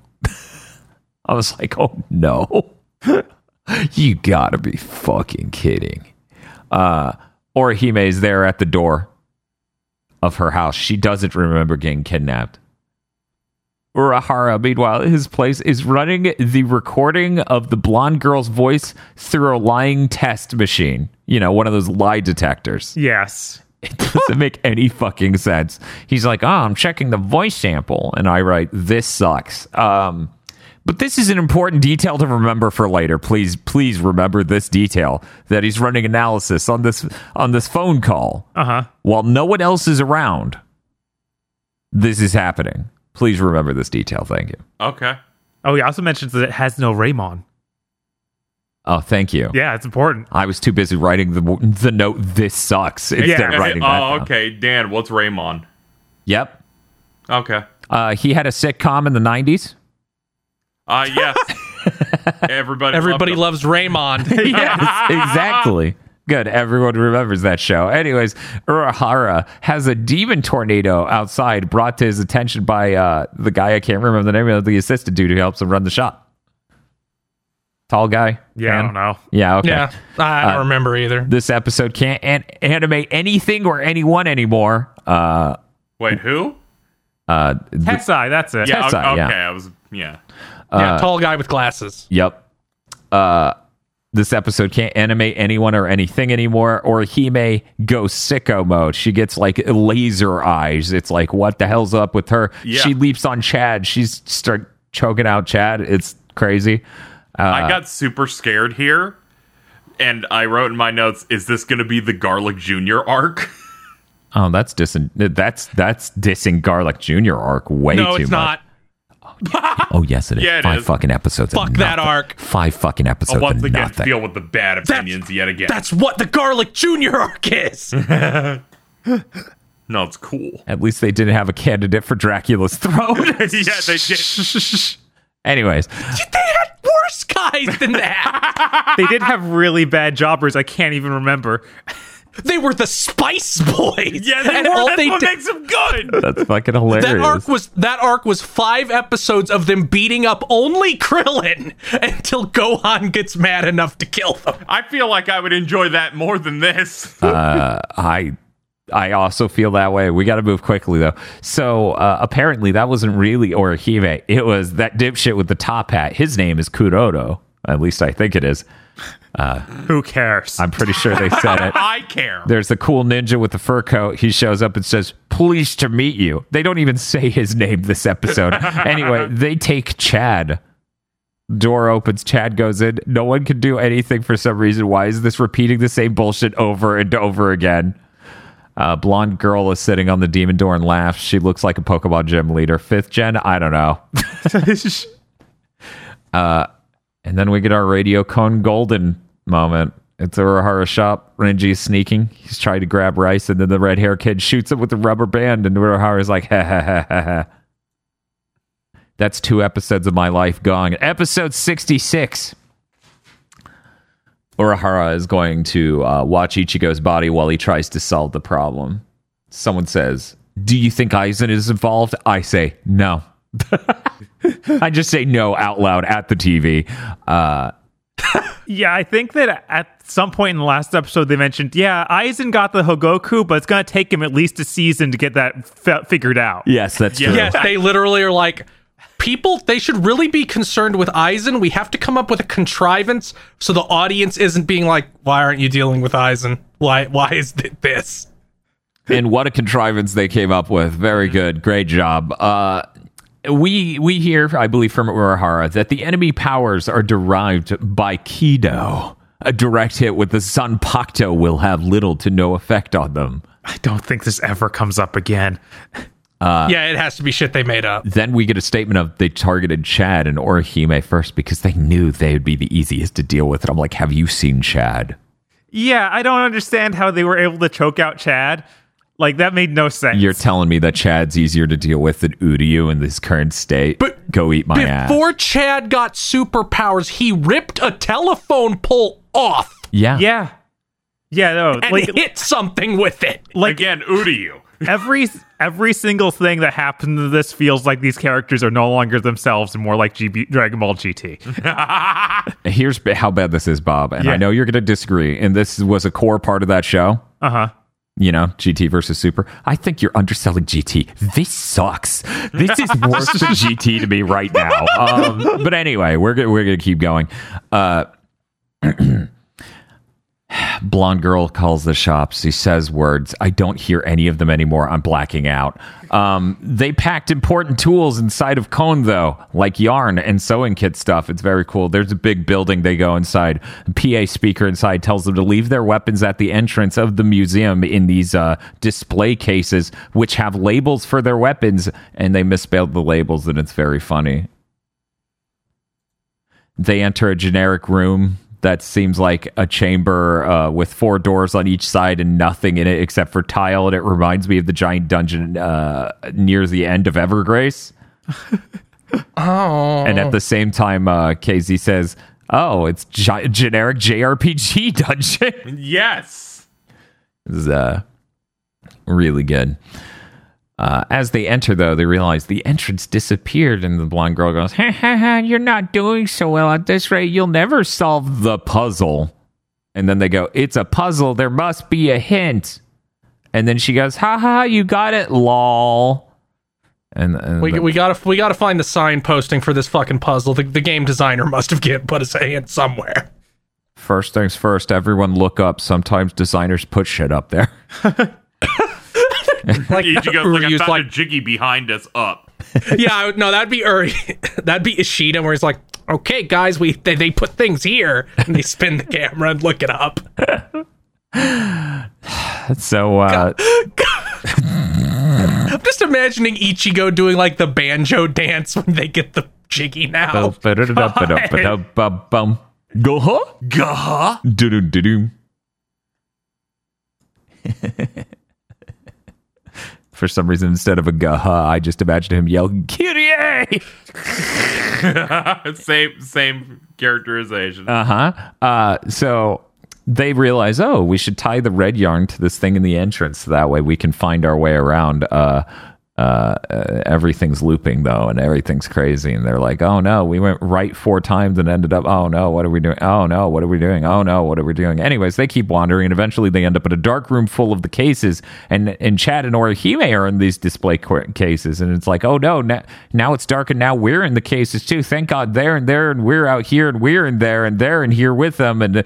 [SPEAKER 4] I was like, oh no. You gotta be fucking kidding. Uh, Orihime is there at the door of her house. She doesn't remember getting kidnapped. Urahara, meanwhile, his place is running the recording of the blonde girl's voice through a lying test machine. You know, one of those lie detectors.
[SPEAKER 2] yes.
[SPEAKER 4] It doesn't make any fucking sense. He's like, oh, I'm checking the voice sample. And I write, this sucks. Um, but this is an important detail to remember for later. Please, please remember this detail, that he's running analysis on this on this phone call.
[SPEAKER 2] Uh-huh.
[SPEAKER 4] While no one else is around, this is happening. Please remember this detail. Thank you.
[SPEAKER 3] Okay.
[SPEAKER 2] Oh, he also mentions that it has no Raymon.
[SPEAKER 4] Oh, thank you.
[SPEAKER 2] Yeah, it's important.
[SPEAKER 4] I was too busy writing the the note, this sucks, instead
[SPEAKER 2] Yeah.
[SPEAKER 4] of writing that
[SPEAKER 3] Oh,
[SPEAKER 4] down.
[SPEAKER 3] okay. Dan, what's Raymond?
[SPEAKER 4] Yep.
[SPEAKER 3] Okay.
[SPEAKER 4] Uh, he had a sitcom in the nineties.
[SPEAKER 3] Uh, yes. Everybody
[SPEAKER 5] Everybody
[SPEAKER 3] loved
[SPEAKER 5] loves Raymond.
[SPEAKER 4] Yes, exactly. Good. Everyone remembers that show. Anyways, Urahara has a demon tornado outside brought to his attention by uh, the guy, I can't remember the name of, the assistant dude who helps him run the shop. Tall guy?
[SPEAKER 2] Yeah, I
[SPEAKER 4] Man?
[SPEAKER 2] don't know.
[SPEAKER 4] Yeah, okay.
[SPEAKER 5] Yeah, I don't remember either.
[SPEAKER 4] This episode can't an- animate anything or anyone anymore. Uh,
[SPEAKER 3] Wait, who?
[SPEAKER 4] uh, the-
[SPEAKER 2] Tessai, that's it.
[SPEAKER 3] Yeah,
[SPEAKER 4] Tessai,
[SPEAKER 3] okay.
[SPEAKER 4] yeah.
[SPEAKER 3] I was, yeah.
[SPEAKER 5] yeah,
[SPEAKER 4] uh,
[SPEAKER 5] tall guy with glasses.
[SPEAKER 4] Yep. Uh, this episode can't animate anyone or anything anymore. Or Hime goes sicko mode. She gets like laser eyes. It's like, what the hell's up with her?
[SPEAKER 3] Yeah.
[SPEAKER 4] She leaps on Chad. She's start choking out Chad. It's crazy. Uh,
[SPEAKER 3] I got super scared here, and I wrote in my notes, is this going to be the Garlic Junior arc?
[SPEAKER 4] oh, that's dissing. That's that's dissing Garlic Junior arc way
[SPEAKER 5] No,
[SPEAKER 4] too
[SPEAKER 5] it's
[SPEAKER 4] much.
[SPEAKER 5] not.
[SPEAKER 4] Oh, yes, it is.
[SPEAKER 3] Yeah, it
[SPEAKER 4] Five
[SPEAKER 3] is.
[SPEAKER 4] fucking episodes.
[SPEAKER 5] Fuck
[SPEAKER 4] of
[SPEAKER 5] that
[SPEAKER 4] nothing.
[SPEAKER 5] arc.
[SPEAKER 4] Five fucking episodes
[SPEAKER 3] I'll once
[SPEAKER 4] of
[SPEAKER 3] again
[SPEAKER 4] nothing.
[SPEAKER 3] deal with the bad opinions yet again.
[SPEAKER 5] That's what the Garlic Junior arc is.
[SPEAKER 3] No, it's cool.
[SPEAKER 4] At least they didn't have a candidate for Dracula's throne.
[SPEAKER 3] Yeah, they did.
[SPEAKER 4] Anyways,
[SPEAKER 5] They had worse guys than that.
[SPEAKER 2] They did have really bad jobbers. I can't even remember.
[SPEAKER 5] They were the Spice Boys.
[SPEAKER 3] Yeah, they
[SPEAKER 5] and
[SPEAKER 3] were.
[SPEAKER 5] all
[SPEAKER 3] That's
[SPEAKER 5] they
[SPEAKER 3] what
[SPEAKER 5] did-
[SPEAKER 3] makes them good.
[SPEAKER 4] that's fucking hilarious.
[SPEAKER 5] That arc was that arc was five episodes of them beating up only Krillin until Gohan gets mad enough to kill them.
[SPEAKER 3] I feel like I would enjoy that more than this.
[SPEAKER 4] uh, I I also feel that way. We got to move quickly though. So uh, apparently that wasn't really Orihime. It was that dipshit with the top hat. His name is Kuroto. At least I think it is.
[SPEAKER 2] Who cares?
[SPEAKER 4] I'm pretty sure they said it.
[SPEAKER 3] I care.
[SPEAKER 4] There's the cool ninja with the fur coat. He shows up and says, "Pleased to meet you." They don't even say his name this episode. Anyway, they take Chad. Door opens. Chad goes in. No one can do anything for some reason. Why is this repeating the same bullshit over and over again? Uh, blonde girl is sitting on the demon door and laughs. She looks like a Pokemon gym leader. Fifth gen? I don't know. uh, and then we get our Radio Cone Golden moment. It's a Urahara shop. Renji is sneaking. He's trying to grab rice, and then the red hair kid shoots him with a rubber band, and Urahara's like, ha ha ha ha ha. That's two episodes of my life gone. Episode sixty-six. Urahara is going to uh, watch Ichigo's body while he tries to solve the problem. Someone says, "Do you think Aizen is involved?" I say, no. I just say no out loud at the T V. Uh,
[SPEAKER 2] Yeah, I think that at some point in the last episode they mentioned, yeah, Aizen got the Hogoku, but it's going to take him at least a season to get that f- figured out.
[SPEAKER 4] yes, that's true.
[SPEAKER 5] Yes, they literally are like, people, they should really be concerned with Aizen. We have to come up with a contrivance so the audience isn't being like, why aren't you dealing with Aizen? Why why is it this?
[SPEAKER 4] And what a contrivance they came up with. Very good. Great job. Uh, we we hear, I believe, from Urahara that the enemy powers are derived by Kido. A direct hit with the Zanpakuto will have little to no effect on them.
[SPEAKER 2] I don't think this ever comes up again.
[SPEAKER 5] yeah, it has to be shit they made up.
[SPEAKER 4] Then we get a statement of they targeted Chad and Orihime first because they knew they would be the easiest to deal with. And I'm like, have you seen Chad?
[SPEAKER 2] Yeah, I don't understand how they were able to choke out Chad. Like, that made no sense.
[SPEAKER 4] You're telling me that Chad's easier to deal with than Uryu in this current state?
[SPEAKER 5] But
[SPEAKER 4] go eat my ass.
[SPEAKER 5] Before Chad got superpowers, he ripped a telephone pole off
[SPEAKER 4] Yeah.
[SPEAKER 2] Yeah. Yeah, no.
[SPEAKER 5] and
[SPEAKER 2] Like,
[SPEAKER 5] hit something with it.
[SPEAKER 2] like
[SPEAKER 3] Again, Uryu.
[SPEAKER 2] every every single thing that happened to this feels like these characters are no longer themselves and more like G B, Dragon Ball G T.
[SPEAKER 4] Here's ba- how bad this is, Bob. And
[SPEAKER 2] Yeah.
[SPEAKER 4] I know you're going to disagree. And this was a core part of that show.
[SPEAKER 2] Uh-huh.
[SPEAKER 4] You know, G T versus Super. I think you're underselling G T. This sucks. This is worse than G T to me right now. Um, but anyway, we're gonna we're gonna keep going. Uh, blonde girl calls the shops. He says words. I don't hear any of them anymore. I'm blacking out. Um, they packed important tools inside of Cone, though, like yarn and sewing kit stuff. It's very cool. There's a big building. They go inside. A P A speaker inside tells them to leave their weapons at the entrance of the museum in these uh, display cases, which have labels for their weapons, and they misspelled the labels, and it's very funny. They enter a generic room that seems like a chamber uh, with four doors on each side and nothing in it except for tile, and it reminds me of the giant dungeon uh, near the end of Evergrace.
[SPEAKER 5] Oh.
[SPEAKER 4] And at the same time, uh, K Z says, oh, it's gi- generic J R P G dungeon.
[SPEAKER 3] Yes.
[SPEAKER 4] This is uh, really good. Uh, as they enter, though, they realize the entrance disappeared, and the blonde girl goes, ha ha ha, you're not doing so well at this rate. You'll never solve the puzzle. And then they go, it's a puzzle. There must be a hint. And then she goes, ha ha, you got it, lol. And, and
[SPEAKER 5] We,
[SPEAKER 4] the-
[SPEAKER 5] we gotta we gotta find the sign posting for this fucking puzzle. The, the game designer must have get, put a hint somewhere.
[SPEAKER 4] first things first, everyone look up. Sometimes designers put shit up there.
[SPEAKER 5] Like,
[SPEAKER 3] Ichigo's like, I
[SPEAKER 5] Uryu's
[SPEAKER 3] found
[SPEAKER 5] like,
[SPEAKER 3] a Jiggy behind us up.
[SPEAKER 5] yeah, I would- no, that'd be Uri. That'd be Ishida, where he's like, okay, guys, we they, they put things here, and they spin the camera and look it up.
[SPEAKER 4] So, uh,
[SPEAKER 5] I'm just imagining Ichigo doing like the banjo dance when they get the jiggy now.
[SPEAKER 4] Go-huh?
[SPEAKER 3] Gah!
[SPEAKER 4] Do-do-do-do. For some reason, instead of a gaha, I just imagined him yell, Kyrie!
[SPEAKER 3] same same characterization.
[SPEAKER 4] Uh-huh. Uh, so they realize, oh, we should tie the red yarn to this thing in the entrance. So that way we can find our way around. Uh, uh, uh, everything's looping, though, and everything's crazy. And they're like, oh, no, we went right four times and ended up, oh, no, what are we doing? Oh, no, what are we doing? Oh, no, what are we doing? Anyways, they keep wandering, and eventually they end up in a dark room full of the cases. And, and Chad and Orihime are in these display qu- cases. And it's like, oh, no, now, now it's dark, and now we're in the cases, too. Thank God they're in there, and we're out here, and we're in there, and they're in here with them. And,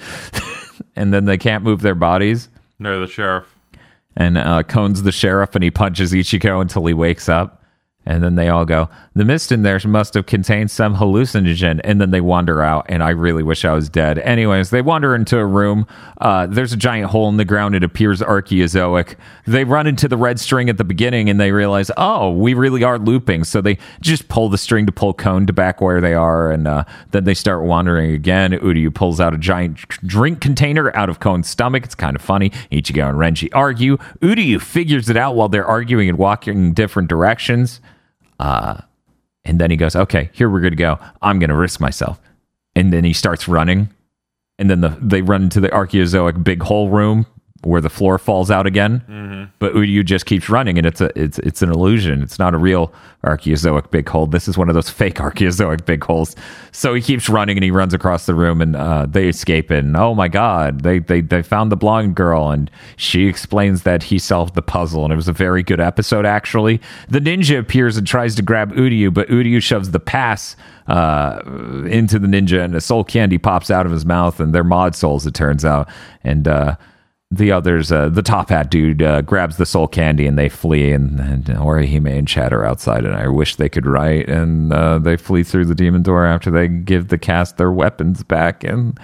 [SPEAKER 4] and then they can't move their bodies.
[SPEAKER 3] No, the sheriff.
[SPEAKER 4] And uh, Kone's the sheriff, and he punches Ichigo until he wakes up. And then they all go, the mist in there must have contained some hallucinogen. And then they wander out, and I really wish I was dead. Anyways, they wander into a room. Uh, there's a giant hole in the ground. It appears Archaeozoic. They run into the red string at the beginning, and they realize, oh, we really are looping. So they just pull the string to pull Kone to back where they are, and uh, then they start wandering again. Uryu pulls out a giant drink container out of Kone's stomach. It's kind of funny. Ichigo and Renji argue. Uryu figures it out while they're arguing and walking in different directions. Uh, and then he goes, okay, here we're good to go. I'm going to risk myself. And then he starts running. And then the, they run into the Archaeozoic big hole room where the floor falls out again. Mm-hmm. But Uryu just keeps running, and it's a it's it's an illusion. It's not a real Archaeozoic big hole. This is one of those fake Archaeozoic big holes. So he keeps running, and he runs across the room, and uh, they escape. And oh my God, they, they they found the blonde girl, and she explains that he solved the puzzle. And it was a very good episode, actually. The ninja appears and tries to grab Uryu, but Uryu shoves the pass uh, into the ninja, and a soul candy pops out of his mouth, and they're mod souls, it turns out. And uh, the others, uh, the top hat dude, uh, grabs the soul candy, and they flee. And, and Orihime and Chad are outside, and I wish they could write. And uh, they flee through the demon door after they give the cast their weapons back. And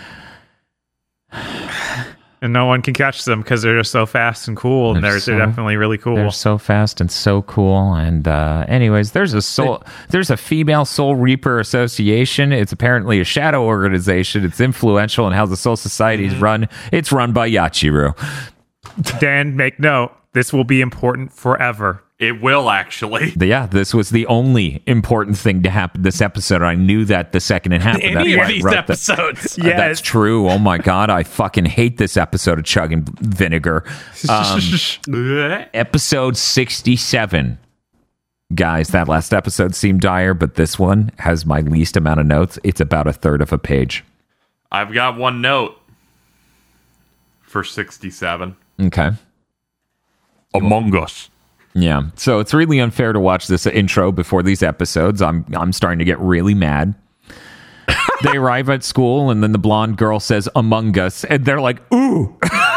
[SPEAKER 2] and no one can catch them because they're just so fast and cool, and
[SPEAKER 4] They're
[SPEAKER 2] they're,
[SPEAKER 4] so-
[SPEAKER 2] they're definitely really cool.
[SPEAKER 4] they're so fast and so cool. And uh, anyways, there's a soul, there's a female Soul Reaper Association. It's apparently a shadow organization. It's influential in how the Soul Society is run. It's run by Yachiru.
[SPEAKER 2] Dan, make note. This will be important forever.
[SPEAKER 3] It will, actually.
[SPEAKER 4] Yeah, this was the only important thing to happen this episode. I knew that the second it happened.
[SPEAKER 5] Any
[SPEAKER 4] That's why
[SPEAKER 5] of
[SPEAKER 4] I
[SPEAKER 5] these
[SPEAKER 4] wrote the-
[SPEAKER 5] episodes.
[SPEAKER 4] Uh,
[SPEAKER 2] Yes.
[SPEAKER 4] that's true. Oh my God, I fucking hate this episode of Chugging Vinegar. Um, episode sixty-seven. Guys, that last episode seemed dire, but this one has my least amount of notes. It's about a third of a page.
[SPEAKER 3] I've got one note for sixty-seven.
[SPEAKER 4] Okay.
[SPEAKER 3] Among Us.
[SPEAKER 4] Yeah. So it's really unfair to watch this intro before these episodes. I'm I'm starting to get really mad. They arrive at school, and then the blonde girl says Among Us, and they're like, ooh.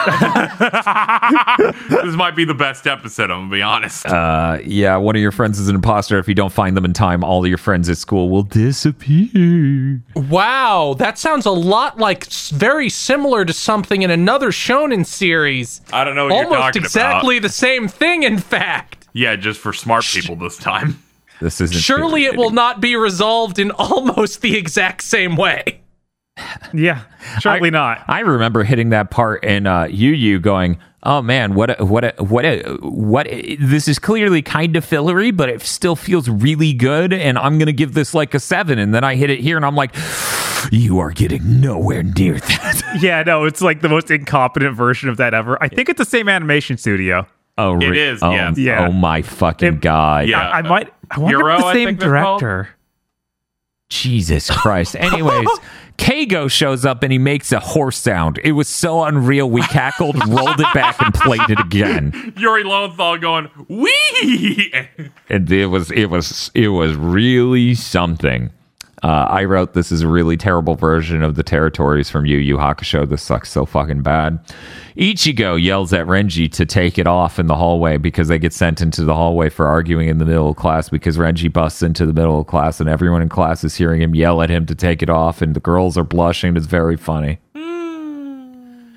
[SPEAKER 3] This might be the best episode, I'm going to be honest.
[SPEAKER 4] Uh, yeah, one of your friends is an imposter. If you don't find them in time, all of your friends at school will disappear.
[SPEAKER 5] Wow, that sounds a lot like s- very similar to something in another shonen series.
[SPEAKER 3] I don't know what you're
[SPEAKER 5] Almost
[SPEAKER 3] talking
[SPEAKER 5] exactly the same thing, in fact.
[SPEAKER 3] Yeah, just for smart people this time.
[SPEAKER 4] This isn't
[SPEAKER 5] Surely it will not be resolved in almost the exact same way.
[SPEAKER 2] Yeah, surely
[SPEAKER 4] I,
[SPEAKER 2] not.
[SPEAKER 4] I remember hitting that part in uh, Yu Yu going, oh man, what a, what a, what a, what a, this is clearly kind of fillery, but it still feels really good, and I'm going to give this like a seven. And then I hit it here, and I'm like, you are getting nowhere near that.
[SPEAKER 2] Yeah, no, it's like the most incompetent version of that ever. I think it's the same animation studio.
[SPEAKER 4] Oh,
[SPEAKER 3] It
[SPEAKER 4] re-
[SPEAKER 3] is,
[SPEAKER 4] oh,
[SPEAKER 3] yeah.
[SPEAKER 2] Yeah.
[SPEAKER 4] Oh my fucking
[SPEAKER 2] It-
[SPEAKER 4] God.
[SPEAKER 3] Yeah.
[SPEAKER 2] I, I might. I wonder
[SPEAKER 3] Hero,
[SPEAKER 2] if it's
[SPEAKER 3] I
[SPEAKER 2] the same
[SPEAKER 3] think they're called.
[SPEAKER 2] director.
[SPEAKER 4] Jesus Christ. Anyways, Keigo shows up and he makes a horse sound. It was so unreal. We cackled, rolled it back, and played it again.
[SPEAKER 3] Yuri Lowenthal going, wee!
[SPEAKER 4] And it was it was it was really something. Uh, I wrote, this is a really terrible version of the territories from Yu Yu Hakusho. This sucks so fucking bad. Ichigo yells at Renji to take it off in the hallway because they get sent into the hallway for arguing in the middle of class because Renji busts into the middle of class and everyone in class is hearing him yell at him to take it off, and the girls are blushing. It's very funny.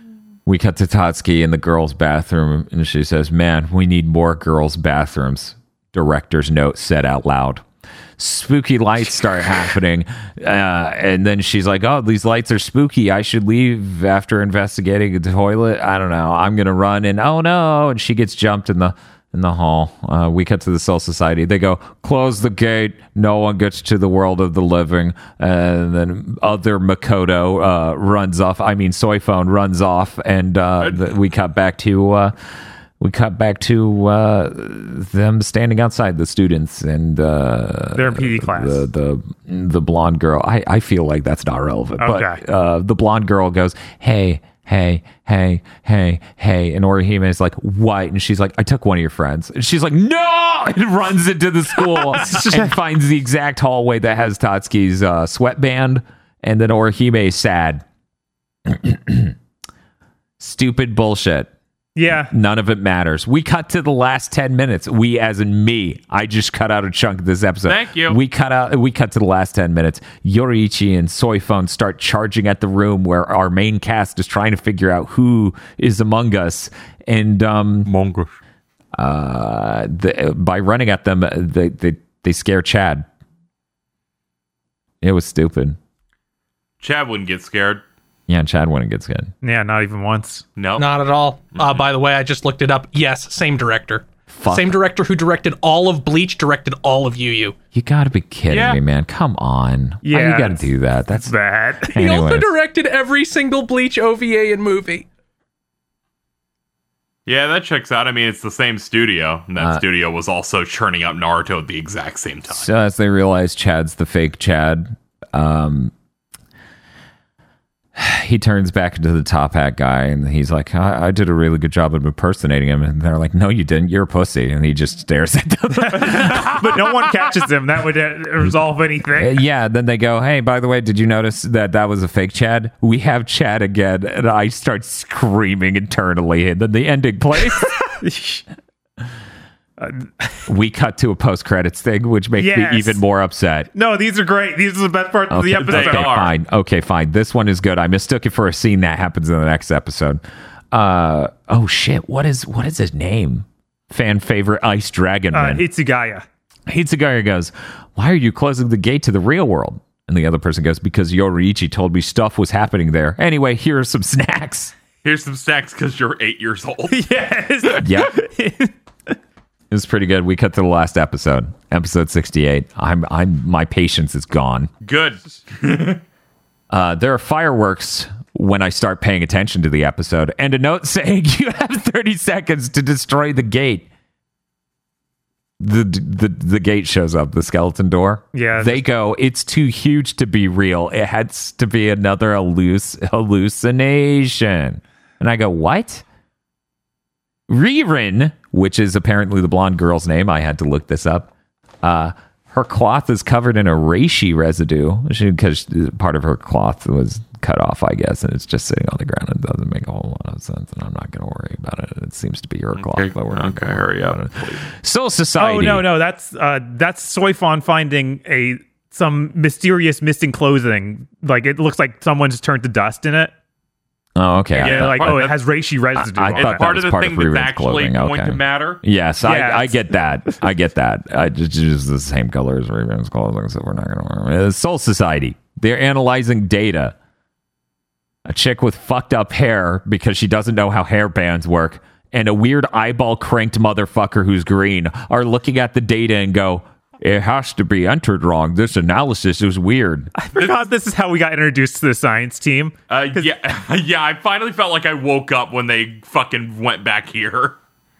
[SPEAKER 4] We cut to Tatsuki in the girls' bathroom, and she says, "Man, we need more girls' bathrooms." Director's note said out loud. Spooky lights start happening, uh, and then she's like, "Oh, these lights are spooky. I should leave after investigating the toilet. I don't know. I'm gonna run." And oh no! And she gets jumped in the in the hall. Uh, we cut to the Soul Society. They go, "Close the gate. No one gets to the world of the living." And then other Makoto uh, runs off. I mean, Soy Phone runs off, and uh, the, we cut back to. Uh, We cut back to uh, them standing outside, the students, and uh,
[SPEAKER 2] they're in P D class.
[SPEAKER 4] The the, the blonde girl. I, I feel like that's not relevant.
[SPEAKER 2] Okay.
[SPEAKER 4] But uh, the blonde girl goes, "Hey, hey, hey, hey, hey," and Orihime is like, "What?" And she's like, "I took one of your friends." And she's like, "No!" And runs into the school and finds the exact hallway that has Tatsuki's uh, sweatband. And then Orihime is sad. Stupid bullshit.
[SPEAKER 2] Yeah.
[SPEAKER 4] None of it matters. We cut to the last ten minutes. We, as in me, I just cut out a chunk of this episode.
[SPEAKER 3] Thank you.
[SPEAKER 4] We cut out. We cut to the last ten minutes. Yoriichi and Soy Phone start charging at the room where our main cast is trying to figure out who is among us. And um,
[SPEAKER 3] Mongoose.
[SPEAKER 4] Uh, the, by running at them, they, they they scare Chad. It was stupid.
[SPEAKER 3] Chad wouldn't get scared.
[SPEAKER 4] Yeah, Chad wouldn't get scared.
[SPEAKER 2] Yeah, not even once.
[SPEAKER 3] No.
[SPEAKER 5] Not at all. Uh, by the way, I just looked it up. Yes, same director.
[SPEAKER 4] Fuck.
[SPEAKER 5] Same director who directed all of Bleach, directed all of Yu Yu.
[SPEAKER 4] You gotta be kidding
[SPEAKER 3] Yeah.
[SPEAKER 4] me, man. Come on.
[SPEAKER 2] Yeah,
[SPEAKER 4] Why you gotta
[SPEAKER 2] it's-
[SPEAKER 4] do that? That's
[SPEAKER 2] Bad.
[SPEAKER 5] He also
[SPEAKER 4] Anyways.
[SPEAKER 5] directed every single Bleach O V A and movie.
[SPEAKER 3] Yeah, that checks out. I mean, it's the same studio. And that
[SPEAKER 4] Uh,
[SPEAKER 3] studio was also churning out Naruto at the exact same time.
[SPEAKER 4] So as they realize Chad's the fake Chad, um, he turns back into the top hat guy, and he's like, I, I did a really good job of impersonating him. And they're like, no, you didn't. You're a pussy. And he just stares at them.
[SPEAKER 2] But no one catches him. That would uh, resolve anything.
[SPEAKER 4] Yeah, then they go, hey, by the way, did you notice that that was a fake Chad? We have Chad again. And I start screaming internally, and then the ending plays. We cut to a post-credits thing, which makes
[SPEAKER 2] Yes.
[SPEAKER 4] me even more upset.
[SPEAKER 2] No, these are great. These are the best parts of the
[SPEAKER 4] Okay,
[SPEAKER 2] episode.
[SPEAKER 4] okay,
[SPEAKER 3] are.
[SPEAKER 4] fine. Okay, fine. This one is good. I mistook it for a scene that happens in the next episode. Uh, oh shit! What is what is his name? Fan favorite Ice Dragon
[SPEAKER 2] Uh,
[SPEAKER 4] Man.
[SPEAKER 2] Hitsugaya.
[SPEAKER 4] Hitsugaya goes, "Why are you closing the gate to the real world?" And the other person goes, "Because Yoriichi told me stuff was happening there. Anyway, here are some snacks."
[SPEAKER 3] Here's some snacks because you're eight years old.
[SPEAKER 2] Yes.
[SPEAKER 4] Yep. It was pretty good. We cut to the last episode, episode sixty-eight. I'm, I'm, my patience is gone.
[SPEAKER 3] Good.
[SPEAKER 4] Uh, there are fireworks when I start paying attention to the episode, and a note saying you have thirty seconds to destroy the gate. The the the gate shows up, the skeleton door.
[SPEAKER 2] Yeah.
[SPEAKER 4] They go, it's too huge to be real. It has to be another halluc- hallucination. And I go, what? Ririn, which is apparently the blonde girl's name, I had to look this up. Uh, her cloth is covered in a reishi residue because part of her cloth was cut off, I guess, and it's just sitting on the ground. It doesn't make a whole lot of sense, and I'm not going to worry about it. It seems to be her cloth,
[SPEAKER 3] Okay,
[SPEAKER 4] but we're not
[SPEAKER 3] okay,
[SPEAKER 4] gonna
[SPEAKER 3] hurry
[SPEAKER 4] worry
[SPEAKER 3] up,
[SPEAKER 4] about it.
[SPEAKER 3] please.
[SPEAKER 4] Soul Society.
[SPEAKER 2] Oh no, no, that's uh, that's Soifon finding a some mysterious missing clothing. Like it looks like someone's turned to dust in it.
[SPEAKER 4] Oh, okay.
[SPEAKER 2] Yeah,
[SPEAKER 4] I-
[SPEAKER 2] like
[SPEAKER 3] part
[SPEAKER 2] oh,
[SPEAKER 3] of
[SPEAKER 2] it
[SPEAKER 3] the-
[SPEAKER 2] has reishi residue.
[SPEAKER 4] I- I
[SPEAKER 2] on
[SPEAKER 4] thought
[SPEAKER 2] it.
[SPEAKER 4] that
[SPEAKER 3] Part
[SPEAKER 4] was
[SPEAKER 3] of the
[SPEAKER 4] part
[SPEAKER 3] thing
[SPEAKER 4] of
[SPEAKER 3] that's
[SPEAKER 4] Ririn's
[SPEAKER 3] actually
[SPEAKER 4] clothing.
[SPEAKER 3] going
[SPEAKER 4] Okay.
[SPEAKER 3] to matter.
[SPEAKER 4] Yes,
[SPEAKER 2] Yeah,
[SPEAKER 4] I, I
[SPEAKER 2] it's-
[SPEAKER 4] get that. I get that. I just, just the same color as Riven's clothing, so we're not going to wear it. Soul Society. They're analyzing data. A chick with fucked up hair because she doesn't know how hair bands work, and a weird eyeball cranked motherfucker who's green are looking at the data and go, it has to be entered wrong. This analysis is weird.
[SPEAKER 2] I forgot this is how we got introduced to the science team.
[SPEAKER 3] Uh, yeah, yeah. I finally felt like I woke up when they fucking went back here.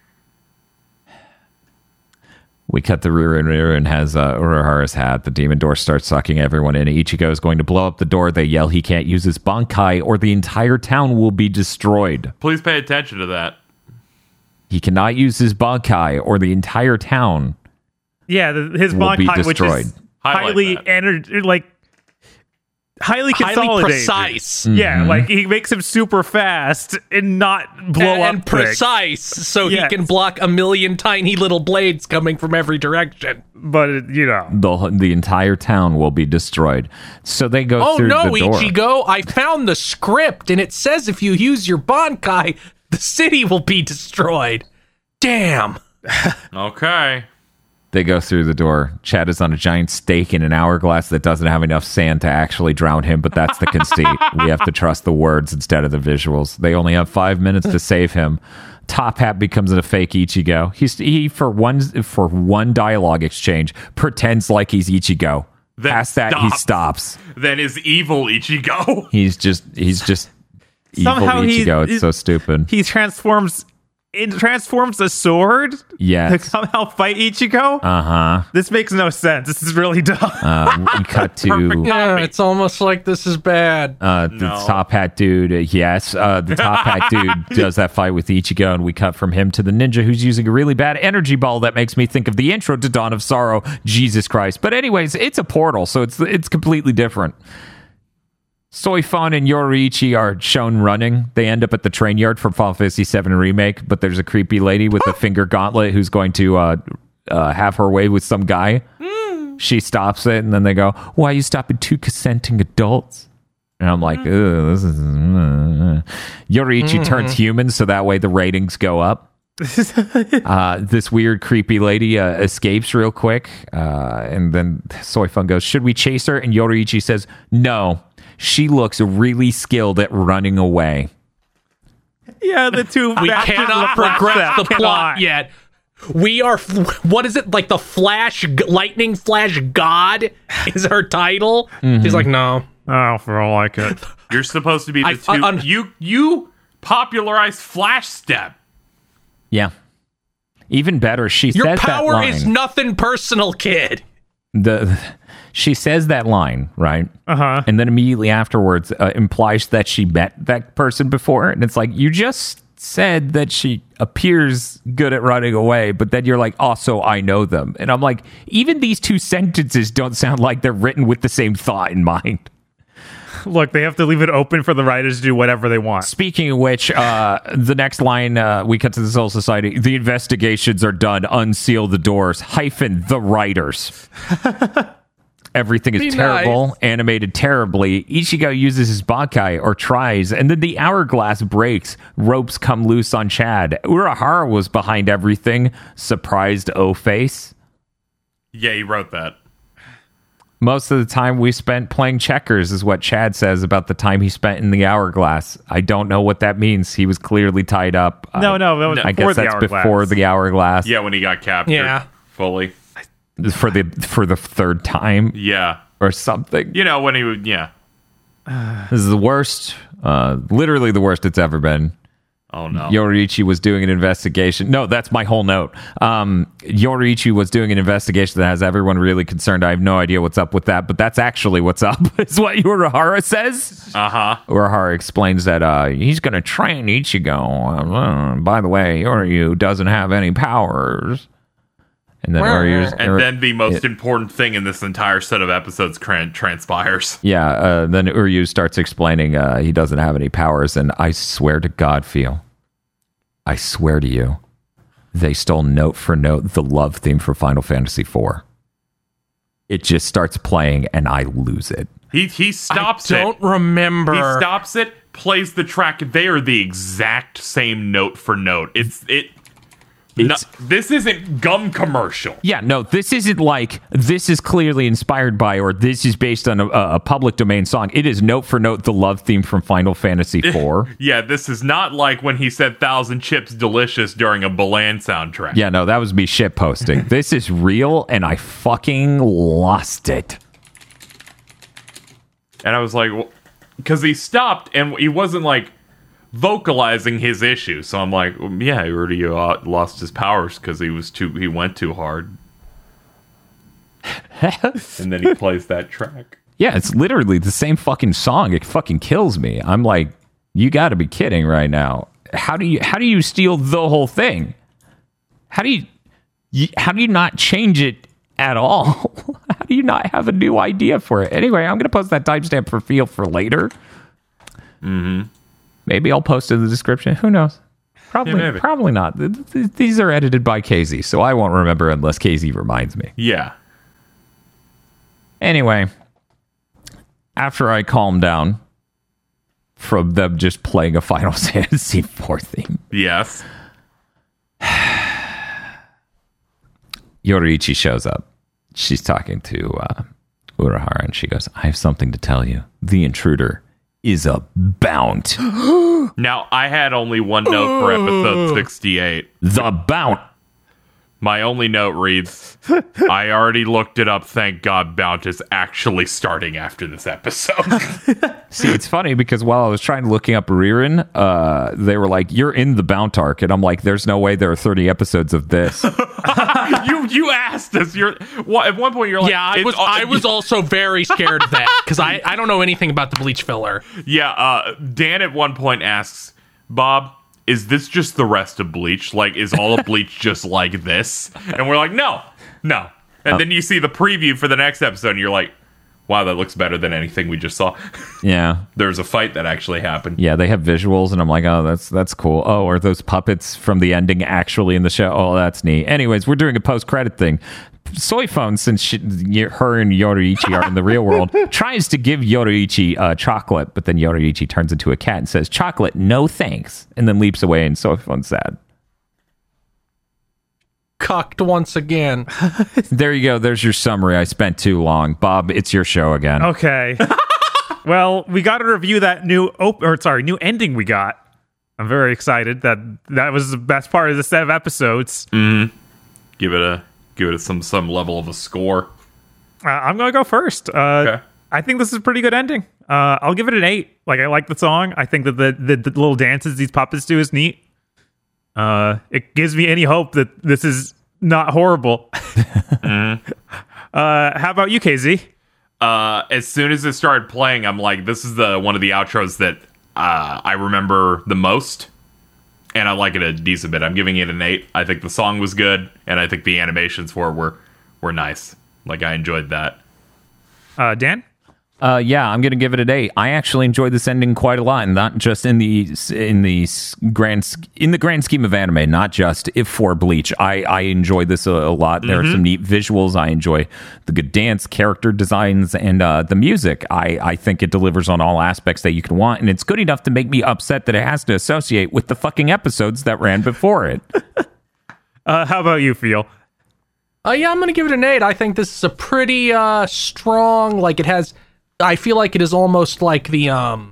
[SPEAKER 4] We cut the rear and rear and has uh, Urahara's hat. The demon door starts sucking everyone in. Ichigo is going to blow up the door. They yell he can't use his Bankai or the entire town will be destroyed.
[SPEAKER 3] Please pay attention to that.
[SPEAKER 4] He cannot use his Bankai or the entire town.
[SPEAKER 2] Yeah, the, his
[SPEAKER 4] Will be
[SPEAKER 2] Bankai, which
[SPEAKER 4] destroyed.
[SPEAKER 2] is
[SPEAKER 3] Highlight
[SPEAKER 2] highly
[SPEAKER 3] that.
[SPEAKER 2] ener- like highly
[SPEAKER 5] highly
[SPEAKER 2] consolidated.
[SPEAKER 5] precise.
[SPEAKER 2] Yeah, like he makes him super fast and not blow
[SPEAKER 5] and,
[SPEAKER 2] up
[SPEAKER 5] and
[SPEAKER 2] things.
[SPEAKER 5] precise, so
[SPEAKER 2] Yes.
[SPEAKER 5] he can block a million tiny little blades coming from every direction.
[SPEAKER 2] But it, you know,
[SPEAKER 4] The, the entire town will be destroyed. So they go
[SPEAKER 5] Oh
[SPEAKER 4] through
[SPEAKER 5] no,
[SPEAKER 4] the door.
[SPEAKER 5] Ichigo! I found the script, and it says if you use your Bankai, the city will be destroyed. Damn.
[SPEAKER 3] Okay.
[SPEAKER 4] They go through the door. Chad is on a giant stake in an hourglass that doesn't have enough sand to actually drown him, but that's the conceit. We have to trust the words instead of the visuals. They only have five minutes to save him. Top Hat becomes a fake Ichigo. He's he for one for one dialogue exchange pretends like he's Ichigo.
[SPEAKER 3] Then
[SPEAKER 4] Past that, he
[SPEAKER 3] stops.
[SPEAKER 4] stops.
[SPEAKER 3] Then is evil Ichigo.
[SPEAKER 4] He's just he's just evil
[SPEAKER 2] Somehow he-
[SPEAKER 4] Ichigo. It's
[SPEAKER 2] he-
[SPEAKER 4] so stupid.
[SPEAKER 2] he transforms. It transforms a sword
[SPEAKER 4] Yes.
[SPEAKER 2] to somehow fight Ichigo.
[SPEAKER 4] Uh huh.
[SPEAKER 2] This makes no sense. This is really dumb.
[SPEAKER 4] Uh, we cut to
[SPEAKER 5] Yeah, it's almost like this is bad.
[SPEAKER 4] uh, the
[SPEAKER 3] No.
[SPEAKER 4] top hat dude. Uh, yes, uh, the top hat dude does that fight with Ichigo, and we cut from him to the ninja who's using a really bad energy ball that makes me think of the intro to Dawn of Sorrow. Jesus Christ! But anyways, it's a portal, so it's it's completely different. Soifon and Yoriichi are shown running. They end up at the train yard for Final Fantasy seven Remake, but there's a creepy lady with a finger gauntlet who's going to uh, uh, have her way with some guy. She stops it, and then they go, "Why are you stopping two consenting adults?" And I'm like, "Ugh, this is..." Uh. Yoriichi turns human, so that way the ratings go up. uh, this weird, creepy lady uh, escapes real quick, uh, and then Soifun goes, "Should we chase her?" And Yoriichi says, "No. She looks really skilled at running away."
[SPEAKER 2] Yeah, the two.
[SPEAKER 5] We
[SPEAKER 2] factions of
[SPEAKER 5] cannot
[SPEAKER 2] the
[SPEAKER 5] progress
[SPEAKER 2] process
[SPEAKER 5] the plot
[SPEAKER 2] cannot.
[SPEAKER 5] yet. We are, what is it, like the Flash, Lightning Flash God is her title? He's like, no.
[SPEAKER 2] Oh, for all I could.
[SPEAKER 3] You're supposed to be the
[SPEAKER 5] I-
[SPEAKER 3] two.
[SPEAKER 5] I- un-
[SPEAKER 3] you you popularized Flash Step.
[SPEAKER 4] Yeah. Even better, she
[SPEAKER 5] Your
[SPEAKER 4] says that
[SPEAKER 5] power
[SPEAKER 4] line.
[SPEAKER 5] is nothing personal, kid.
[SPEAKER 4] the she says that line, right?
[SPEAKER 2] Uh-huh.
[SPEAKER 4] And then immediately afterwards uh, implies that she met that person before, and it's like, you just said that she appears good at running away, but then you're like, also I know them. And I'm like, even these two sentences don't sound like they're written with the same thought in mind.
[SPEAKER 2] Look, they have to leave it open for the writers to do whatever they want.
[SPEAKER 4] Speaking of which, uh, the next line, uh, we cut to the Soul Society. The investigations are done. Unseal the doors. Hyphen the writers. Everything is
[SPEAKER 5] Be
[SPEAKER 4] terrible,
[SPEAKER 5] nice.
[SPEAKER 4] animated terribly. Ichigo uses his Bankai, or tries, and then the hourglass breaks. Ropes come loose on Chad. Urahara was behind everything. Surprised O-face.
[SPEAKER 3] Yeah, he wrote that.
[SPEAKER 4] Most of the time we spent playing checkers is what Chad says about the time he spent in the hourglass. I don't know what that means. He was clearly tied up.
[SPEAKER 2] No,
[SPEAKER 4] Uh,
[SPEAKER 2] no, that was
[SPEAKER 4] I
[SPEAKER 2] before
[SPEAKER 4] guess
[SPEAKER 2] the
[SPEAKER 4] that's
[SPEAKER 2] hourglass.
[SPEAKER 4] before the hourglass.
[SPEAKER 3] Yeah, when he got captured.
[SPEAKER 5] Yeah.
[SPEAKER 3] Fully.
[SPEAKER 4] For the for the third time
[SPEAKER 3] Yeah.
[SPEAKER 4] or something.
[SPEAKER 3] You know when he would. Yeah.
[SPEAKER 4] This is the worst, uh, literally the worst it's ever been.
[SPEAKER 3] Oh no.
[SPEAKER 4] Yoriichi was doing an investigation. No, that's my whole note. Um, Yoriichi was doing an investigation that has everyone really concerned. I have no idea what's up with that, but that's actually what's up, is what Urahara says.
[SPEAKER 3] Uh huh.
[SPEAKER 4] Urahara explains that uh, he's going to train Ichigo. Uh, by the way, Yoryu doesn't have any powers. And then Uryu's...
[SPEAKER 3] And then the most important thing in this entire set of episodes cran- transpires.
[SPEAKER 4] Yeah, uh, then Uryu starts explaining uh, he doesn't have any powers, and I swear to God, Feel, I swear to you, they stole note for note the love theme for Final Fantasy four. It just starts playing, and I lose it.
[SPEAKER 3] He he stops
[SPEAKER 5] I don't
[SPEAKER 3] it.
[SPEAKER 5] remember.
[SPEAKER 3] He stops it, plays the track. They are the exact same note for note. It's it. No,
[SPEAKER 4] It's-
[SPEAKER 3] this isn't gum commercial.
[SPEAKER 4] Yeah, no, this isn't like, this is clearly inspired by, or this is based on a, a public domain song. It is note for note the love theme from Final Fantasy four.
[SPEAKER 3] Yeah, this is not like when he said "thousand chips delicious" during a Balan soundtrack.
[SPEAKER 4] Yeah, no, that was me shit posting. This is real, and I fucking lost it.
[SPEAKER 3] And I was like, because he stopped and he wasn't like vocalizing his issue. So I'm like, well, yeah, he already uh, lost his powers because he was too, he went too hard. And then he plays that track.
[SPEAKER 4] Yeah, it's literally the same fucking song. It fucking kills me. I'm like, you got to be kidding right now. How do you how do you steal the whole thing? How do you, you how do you not change it at all? How do you not have a new idea for it? Anyway, I'm going to post that timestamp for Feel for later.
[SPEAKER 3] Mm-hmm.
[SPEAKER 4] Maybe I'll post in the description. Who knows? Probably,
[SPEAKER 3] Yeah, maybe.
[SPEAKER 4] probably not. Th- th- These are edited by K Z, so I won't remember unless K Z reminds me.
[SPEAKER 3] Yeah.
[SPEAKER 4] Anyway, after I calm down from them just playing a Final Fantasy four theme,
[SPEAKER 3] Yes.
[SPEAKER 4] Yoriichi shows up. She's talking to uh, Urahara, and she goes, I have something to tell you. The intruder is a Bount.
[SPEAKER 3] Now, I had only one note for episode sixty-eight.
[SPEAKER 4] The Bount.
[SPEAKER 3] My only note reads, I already looked it up. Thank God Bount is actually starting after this episode.
[SPEAKER 4] See, it's funny because while I was trying to looking up Ririn, uh, they were like, you're in the Bount arc. And I'm like, there's no way there are thirty episodes of this.
[SPEAKER 3] you you asked us. You're well, at one point you're like,
[SPEAKER 5] Yeah, I
[SPEAKER 3] it's
[SPEAKER 5] was
[SPEAKER 3] all-
[SPEAKER 5] I was also very scared of that because I, I don't know anything about the bleach filler.
[SPEAKER 3] Yeah, uh, Dan at one point asks, Bob, is this just the rest of Bleach? Like, is all of Bleach just like this? And we're like, no, no. And
[SPEAKER 4] Oh.
[SPEAKER 3] then you see the preview for the next episode, and you're like, wow, that looks better than anything we just saw.
[SPEAKER 4] Yeah.
[SPEAKER 3] There's a fight that actually happened.
[SPEAKER 4] Yeah, they have visuals, and I'm like, oh, that's that's cool. Oh, are those puppets from the ending actually in the show? Oh, that's neat. Anyways, we're doing a post-credit thing. Soy Phone, since she, her and Yoriichi are in the real world, tries to give Yoriichi uh, chocolate, but then Yoriichi turns into a cat and says, chocolate, no thanks, and then leaps away, and Soy Phone's sad.
[SPEAKER 5] Cucked once again.
[SPEAKER 4] There you go. There's your summary. I spent too long. Bob, it's your show again.
[SPEAKER 2] Okay. Well, we got to review that new op- or sorry, new ending we got. I'm very excited that that was the best part of the set of episodes.
[SPEAKER 3] Give it a give it some some level of a score.
[SPEAKER 2] Uh, I'm gonna go first. Uh,
[SPEAKER 3] Okay.
[SPEAKER 2] I think this is a pretty good ending. Uh, I'll give it an eight. Like, I like the song. I think that the, the the little dances these puppets do is neat. Uh, it gives me any hope that this is not horrible. uh, how about you, K Z?
[SPEAKER 3] Uh, as soon as it started playing, I'm like, this is the one of the outros that uh, I remember the most, and I like it a decent bit. I'm giving it an eight. I think the song was good, and I think the animations for it were were nice. Like, I enjoyed that.
[SPEAKER 2] Uh, Dan?
[SPEAKER 4] Uh, yeah, I'm going to give it an eight. I actually enjoyed this ending quite a lot, and not just in the in the grand in the grand scheme of anime, not just if for Bleach. I I enjoyed this a, a lot. There
[SPEAKER 3] Mm-hmm.
[SPEAKER 4] are some neat visuals. I enjoy the good dance, character designs, and uh, the music. I I think it delivers on all aspects that you can want, and it's good enough to make me upset that it has to associate with the fucking episodes that ran before it.
[SPEAKER 2] Uh, how about you, Feel?
[SPEAKER 5] Uh, yeah, I'm gonna give it an eight. I think this is a pretty uh, strong. Like, it has. I feel like it is almost like the um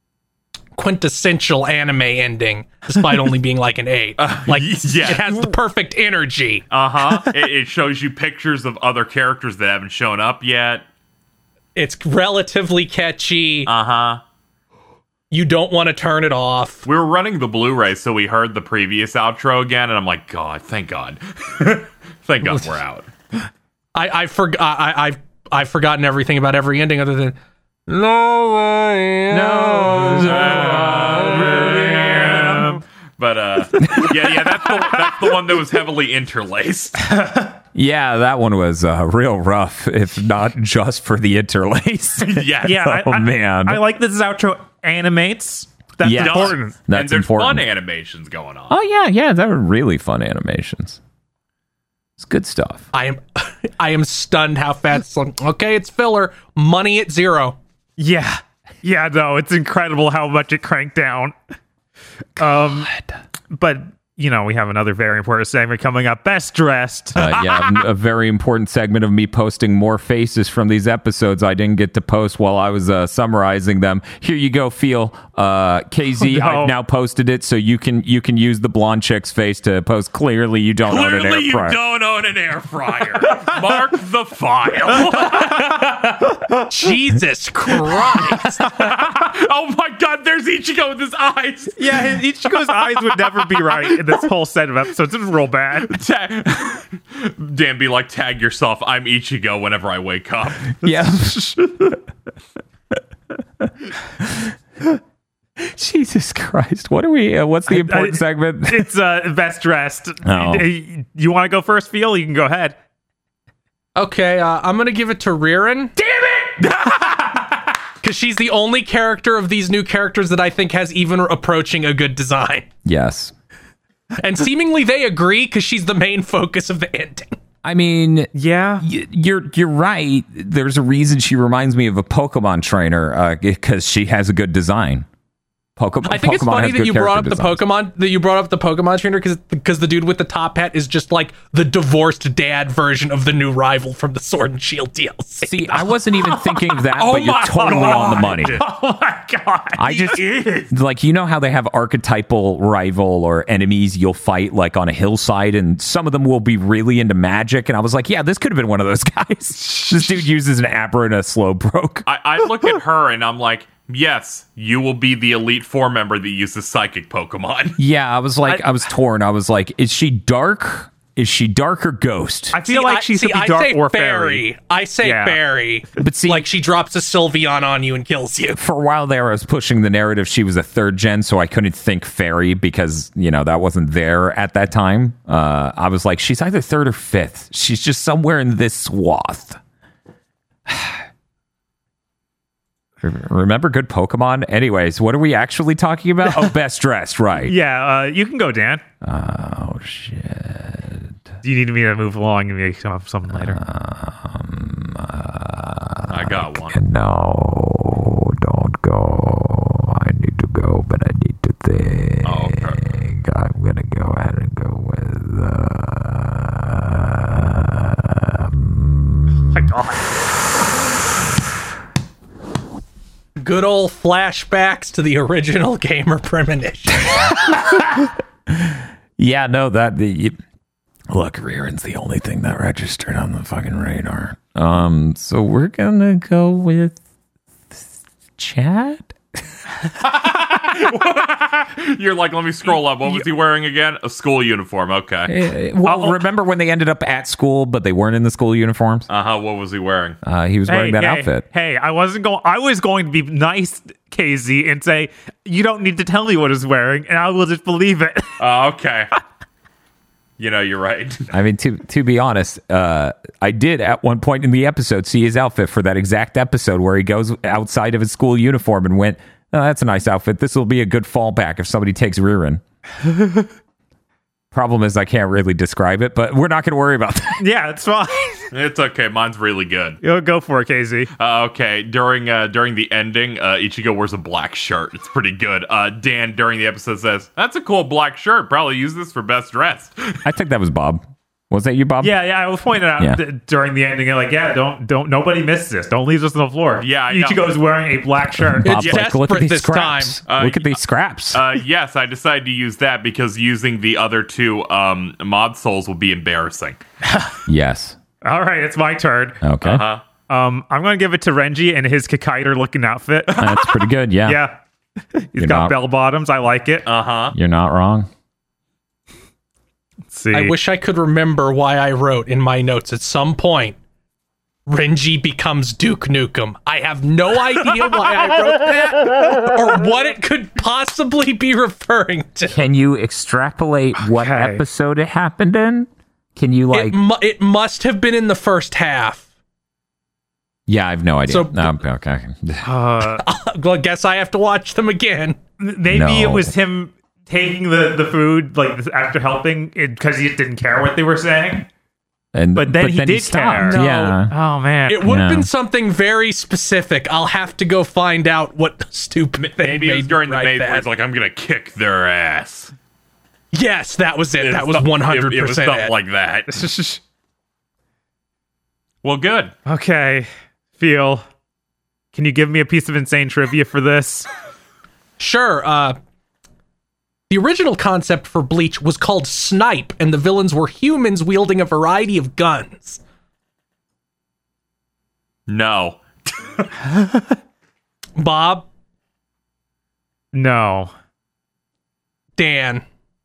[SPEAKER 5] quintessential anime ending, despite only being like an eight. Like,
[SPEAKER 3] yeah.
[SPEAKER 5] it has the perfect energy.
[SPEAKER 3] Uh huh. it, it shows you pictures of other characters that haven't shown up yet.
[SPEAKER 5] It's relatively catchy.
[SPEAKER 3] Uh huh.
[SPEAKER 5] You don't want to turn it off.
[SPEAKER 3] We were running the Blu-ray, so we heard the previous outro again, and I'm like, God, thank God, thank God we're out.
[SPEAKER 5] I I forgot. I I've I've forgotten everything about every ending other than no one knows who I really am.
[SPEAKER 3] But uh, yeah, yeah, that's the that's the one that was heavily interlaced.
[SPEAKER 4] Yeah, that one was uh, real rough, if not just for the interlace.
[SPEAKER 3] Yes.
[SPEAKER 2] Yeah, I,
[SPEAKER 4] Oh,
[SPEAKER 2] I-
[SPEAKER 4] man.
[SPEAKER 2] I like this outro animates. That's
[SPEAKER 4] Yeah.
[SPEAKER 2] important.
[SPEAKER 4] That's
[SPEAKER 3] and there's
[SPEAKER 4] important.
[SPEAKER 3] fun animations going on.
[SPEAKER 4] Oh yeah, yeah, they were really fun animations. It's good stuff.
[SPEAKER 5] I am I am stunned how fast. It's like, okay, it's filler. Money at zero.
[SPEAKER 2] Yeah. Yeah, no, it's incredible how much it cranked down. Um, but, you know, we have another very important segment coming up. Best Dressed.
[SPEAKER 4] Uh, yeah, a very important segment of me posting more faces from these episodes I didn't get to post while I was uh, summarizing them. Here you go, Feel. Uh, K Z,
[SPEAKER 2] Oh, no.
[SPEAKER 4] I've now posted it, so you can you can use the blonde chick's face to post. Clearly, you don't own an
[SPEAKER 3] Clearly,
[SPEAKER 4] air
[SPEAKER 3] you
[SPEAKER 4] fryer.
[SPEAKER 3] don't own an air fryer. Mark the file.
[SPEAKER 5] Jesus Christ.
[SPEAKER 3] Oh my God, there's Ichigo with his eyes.
[SPEAKER 2] Yeah, Ichigo's eyes would never be right in this whole set of episodes. It was real bad.
[SPEAKER 3] Ta- Dan, be like, tag yourself. I'm Ichigo whenever I wake up.
[SPEAKER 4] Yeah. Jesus Christ! What are we? Uh, what's the important
[SPEAKER 2] I-
[SPEAKER 4] segment?
[SPEAKER 2] It's uh, Best Dressed.
[SPEAKER 4] Oh.
[SPEAKER 2] You, you want to go first, Feel? You can go ahead.
[SPEAKER 5] Okay, uh, I'm gonna give it to Ririn.
[SPEAKER 3] Damn it!
[SPEAKER 5] Because she's the only character of these new characters that I think has even approaching a good design.
[SPEAKER 4] Yes.
[SPEAKER 5] And seemingly they agree because she's the main focus of the ending.
[SPEAKER 4] I mean,
[SPEAKER 2] Yeah.
[SPEAKER 4] y- you're you're right. There's a reason she reminds me of a Pokemon trainer because she has a good design. Pokemon.
[SPEAKER 5] I think it's
[SPEAKER 4] Pokemon
[SPEAKER 5] funny
[SPEAKER 4] has
[SPEAKER 5] that
[SPEAKER 4] good
[SPEAKER 5] you brought up
[SPEAKER 4] character
[SPEAKER 5] the
[SPEAKER 4] designs.
[SPEAKER 5] Pokemon that you brought up the Pokemon trainer because because the dude with the top hat is just like the divorced dad version of the new rival from the Sword and Shield D L C.
[SPEAKER 4] See, I wasn't even thinking of that,
[SPEAKER 2] Oh
[SPEAKER 4] but you're
[SPEAKER 2] my
[SPEAKER 4] totally on the
[SPEAKER 2] God.
[SPEAKER 4] money.
[SPEAKER 2] Oh my god.
[SPEAKER 4] I
[SPEAKER 2] he
[SPEAKER 4] just
[SPEAKER 2] is.
[SPEAKER 4] like, you know how they have archetypal rival or enemies you'll fight like on a hillside, and some of them will be really into magic. And I was like, yeah, this could have been one of those guys. This dude uses an Abra and a Slowbroke.
[SPEAKER 3] I, I look at her and I'm like, yes, you will be the Elite Four member that uses Psychic Pokemon.
[SPEAKER 4] Yeah, I was like, I, was torn. I was like, is she dark? Is she dark or ghost?
[SPEAKER 2] I feel like
[SPEAKER 5] I,
[SPEAKER 2] she
[SPEAKER 5] see,
[SPEAKER 2] could be
[SPEAKER 5] I
[SPEAKER 2] dark
[SPEAKER 5] say
[SPEAKER 2] or
[SPEAKER 5] fairy.
[SPEAKER 2] fairy.
[SPEAKER 5] I say
[SPEAKER 2] Yeah.
[SPEAKER 5] fairy.
[SPEAKER 4] But see,
[SPEAKER 5] Like she drops a Sylveon on you and kills you.
[SPEAKER 4] for a while there, I was pushing the narrative she was a third gen, so I couldn't think fairy because, you know, that wasn't there at that time. Uh, I was like, she's either third or fifth. She's just somewhere in this swath. Remember good Pokemon? Anyways, what are we actually talking about? Oh, best dressed, right.
[SPEAKER 2] Yeah, uh, you can go, Dan.
[SPEAKER 4] Oh, shit.
[SPEAKER 2] Do you need me to move along and maybe come up with something later?
[SPEAKER 3] I got one.
[SPEAKER 4] No, don't go. I need to go, but I need to think.
[SPEAKER 3] Oh, okay.
[SPEAKER 4] I'm going to go ahead and go with... Uh,
[SPEAKER 2] My god.
[SPEAKER 5] Good old flashbacks to the original Gamer Premonition.
[SPEAKER 4] yeah, no, that... the Look, Ririn's the only thing that registered on the fucking radar. Um, so we're going to go with... Chad?
[SPEAKER 3] You're like, let me scroll up. What was he wearing again? A school uniform. Okay.
[SPEAKER 4] Uh, well, remember when they ended up at school, but they weren't in the school uniforms?
[SPEAKER 3] Uh huh. What was he wearing?
[SPEAKER 4] Uh, he was wearing
[SPEAKER 2] hey,
[SPEAKER 4] that
[SPEAKER 2] hey,
[SPEAKER 4] outfit.
[SPEAKER 2] Hey, I wasn't going. I was going to be nice, K Z, and say you don't need to tell me what he's wearing, and I will just believe it.
[SPEAKER 3] Uh, okay. You know, you're right.
[SPEAKER 4] I mean, to to be honest, uh, I did at one point in the episode see his outfit for that exact episode where he goes outside of his school uniform and went, oh, that's a nice outfit. This will be a good fallback if somebody takes Ririn. Problem is, I can't really describe it, but we're not going to worry about that.
[SPEAKER 2] Yeah, it's fine.
[SPEAKER 3] It's okay. Mine's really good.
[SPEAKER 2] Go go for it, K Z.
[SPEAKER 3] Uh, okay, during uh, during the ending, uh, Ichigo wears a black shirt. It's pretty good. Uh, Dan during the episode says, "That's a cool black shirt. Probably use this for best dress."
[SPEAKER 4] I think that was Bob. Was that you, Bob?
[SPEAKER 2] Yeah, yeah. I was pointing out
[SPEAKER 4] Yeah.
[SPEAKER 2] th- during the ending, like, yeah, don't don't nobody miss this. Don't leave this on the floor.
[SPEAKER 3] Yeah, I know.
[SPEAKER 2] Ichigo's wearing a black shirt.
[SPEAKER 4] Bob's
[SPEAKER 5] It's
[SPEAKER 4] like, look at
[SPEAKER 5] desperate
[SPEAKER 4] these
[SPEAKER 5] this
[SPEAKER 4] scraps.
[SPEAKER 3] time. Uh,
[SPEAKER 4] look at these scraps.
[SPEAKER 3] Uh, yes, I decided to use that because using the other two um, mod souls will be embarrassing.
[SPEAKER 4] yes.
[SPEAKER 2] All right, it's my turn.
[SPEAKER 4] Okay.
[SPEAKER 3] Uh-huh.
[SPEAKER 2] Um, I'm going to give it to Renji and his Kikaider looking outfit.
[SPEAKER 4] That's pretty good. Yeah.
[SPEAKER 2] Yeah, he's
[SPEAKER 4] You're
[SPEAKER 2] got
[SPEAKER 4] not-
[SPEAKER 2] bell bottoms. I like it.
[SPEAKER 3] Uh huh.
[SPEAKER 4] You're not wrong.
[SPEAKER 2] Let's see.
[SPEAKER 5] I wish I could remember why I wrote in my notes at some point, Renji becomes Duke Nukem. I have no idea why I wrote that or what it could possibly be referring to.
[SPEAKER 4] Can you extrapolate what
[SPEAKER 2] Okay.
[SPEAKER 4] episode it happened in? Can you like?
[SPEAKER 5] It, mu- it must have been in the first half.
[SPEAKER 4] yeah, I have no idea.
[SPEAKER 5] So-
[SPEAKER 4] no, okay.
[SPEAKER 2] Uh,
[SPEAKER 5] Well, I guess I have to watch them again.
[SPEAKER 2] maybe
[SPEAKER 4] No.
[SPEAKER 2] it was him taking the, the food like after helping because he didn't care what they were saying.
[SPEAKER 4] And
[SPEAKER 2] But then he did
[SPEAKER 4] stopped.
[SPEAKER 2] care.
[SPEAKER 4] Yeah.
[SPEAKER 2] Oh man.
[SPEAKER 5] It would have
[SPEAKER 4] Yeah.
[SPEAKER 5] been something very specific. I'll have to go find out what stupid thing
[SPEAKER 3] Maybe it was
[SPEAKER 5] made
[SPEAKER 3] during the
[SPEAKER 5] me write
[SPEAKER 3] maze where
[SPEAKER 5] that.
[SPEAKER 3] he's like, "I'm gonna kick their ass."
[SPEAKER 5] Yes, that was it.
[SPEAKER 3] It's
[SPEAKER 5] That was
[SPEAKER 3] some-
[SPEAKER 5] one hundred
[SPEAKER 3] It, it was
[SPEAKER 5] percent
[SPEAKER 3] something
[SPEAKER 5] it.
[SPEAKER 3] like that. Well, good.
[SPEAKER 2] Okay, Feel. Can you give me a piece of insane trivia for this?
[SPEAKER 5] Sure. Uh, the original concept for Bleach was called Snipe, and the villains were humans wielding a variety of guns.
[SPEAKER 3] No.
[SPEAKER 5] Bob,
[SPEAKER 2] No.
[SPEAKER 5] Dan,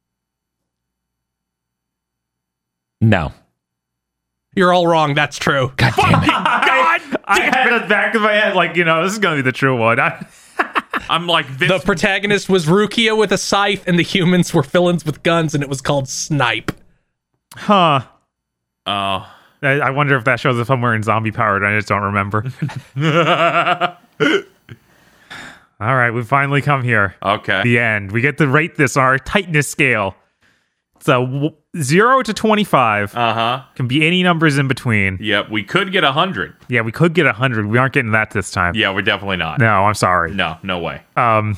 [SPEAKER 4] No.
[SPEAKER 5] you're all wrong. That's true.
[SPEAKER 4] God damn it.
[SPEAKER 2] I, I had it back of my head, like, you know, this is gonna be the true one. I,
[SPEAKER 3] I'm like this.
[SPEAKER 5] The protagonist was Rukia with a scythe, and the humans were villains with guns, and it was called Snipe.
[SPEAKER 2] huh.
[SPEAKER 3] Oh,
[SPEAKER 2] I, I wonder if that shows up somewhere in zombie powered. I just don't remember. All right, we finally come here.
[SPEAKER 3] Okay.
[SPEAKER 2] The end. We get to rate this on our tightness scale. So w- zero to twenty-five
[SPEAKER 3] Uh huh.
[SPEAKER 2] can be any numbers in between.
[SPEAKER 3] Yep. We could get a hundred.
[SPEAKER 2] Yeah, we could get a hundred. We aren't getting that this time.
[SPEAKER 3] Yeah, we're definitely not.
[SPEAKER 2] No, I'm sorry.
[SPEAKER 3] No, no way.
[SPEAKER 2] Um.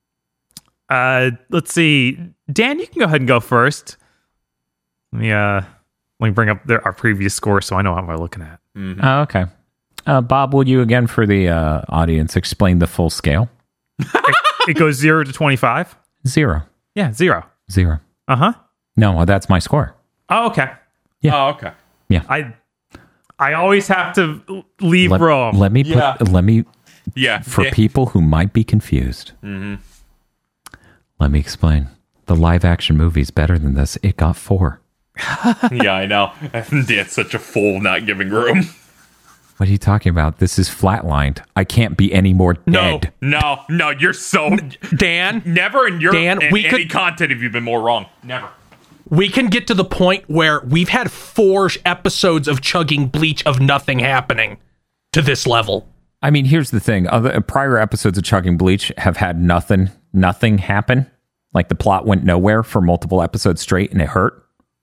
[SPEAKER 2] Uh. Let's see. Dan, you can go ahead and go first. Let me uh. Let me bring up the, our previous score so I know what we're looking at.
[SPEAKER 4] Oh, okay. Uh, Bob, will you again for the uh, audience explain the full scale?
[SPEAKER 2] it, it goes zero to twenty-five.
[SPEAKER 4] Zero.
[SPEAKER 2] Yeah, zero.
[SPEAKER 4] Zero.
[SPEAKER 2] Uh huh.
[SPEAKER 4] No, that's my score.
[SPEAKER 2] Oh, okay.
[SPEAKER 4] Yeah.
[SPEAKER 3] Oh, okay.
[SPEAKER 2] I I always have to leave
[SPEAKER 4] Let,
[SPEAKER 2] room.
[SPEAKER 4] let me put.
[SPEAKER 3] Yeah.
[SPEAKER 4] Let me
[SPEAKER 3] Yeah.
[SPEAKER 4] for
[SPEAKER 3] yeah.
[SPEAKER 4] people who might be confused. Mm-hmm. Let me explain. The live action movie is better than this. It got four.
[SPEAKER 3] Yeah, I know. Dan's such a fool not giving room.
[SPEAKER 4] What are you talking about? This is flatlined. I can't be any more
[SPEAKER 5] No.
[SPEAKER 4] dead.
[SPEAKER 3] No, no, you're so
[SPEAKER 5] Dan,
[SPEAKER 3] never in your
[SPEAKER 5] Dan,
[SPEAKER 3] in
[SPEAKER 5] we
[SPEAKER 3] any
[SPEAKER 5] could-
[SPEAKER 3] content have you been more wrong. Never.
[SPEAKER 5] we can get to the point where we've had four episodes of chugging bleach of nothing happening to this level.
[SPEAKER 4] I mean, here's the thing. Other prior episodes of Chugging Bleach have had nothing, nothing happen. Like the plot went nowhere for multiple episodes straight, and it hurt.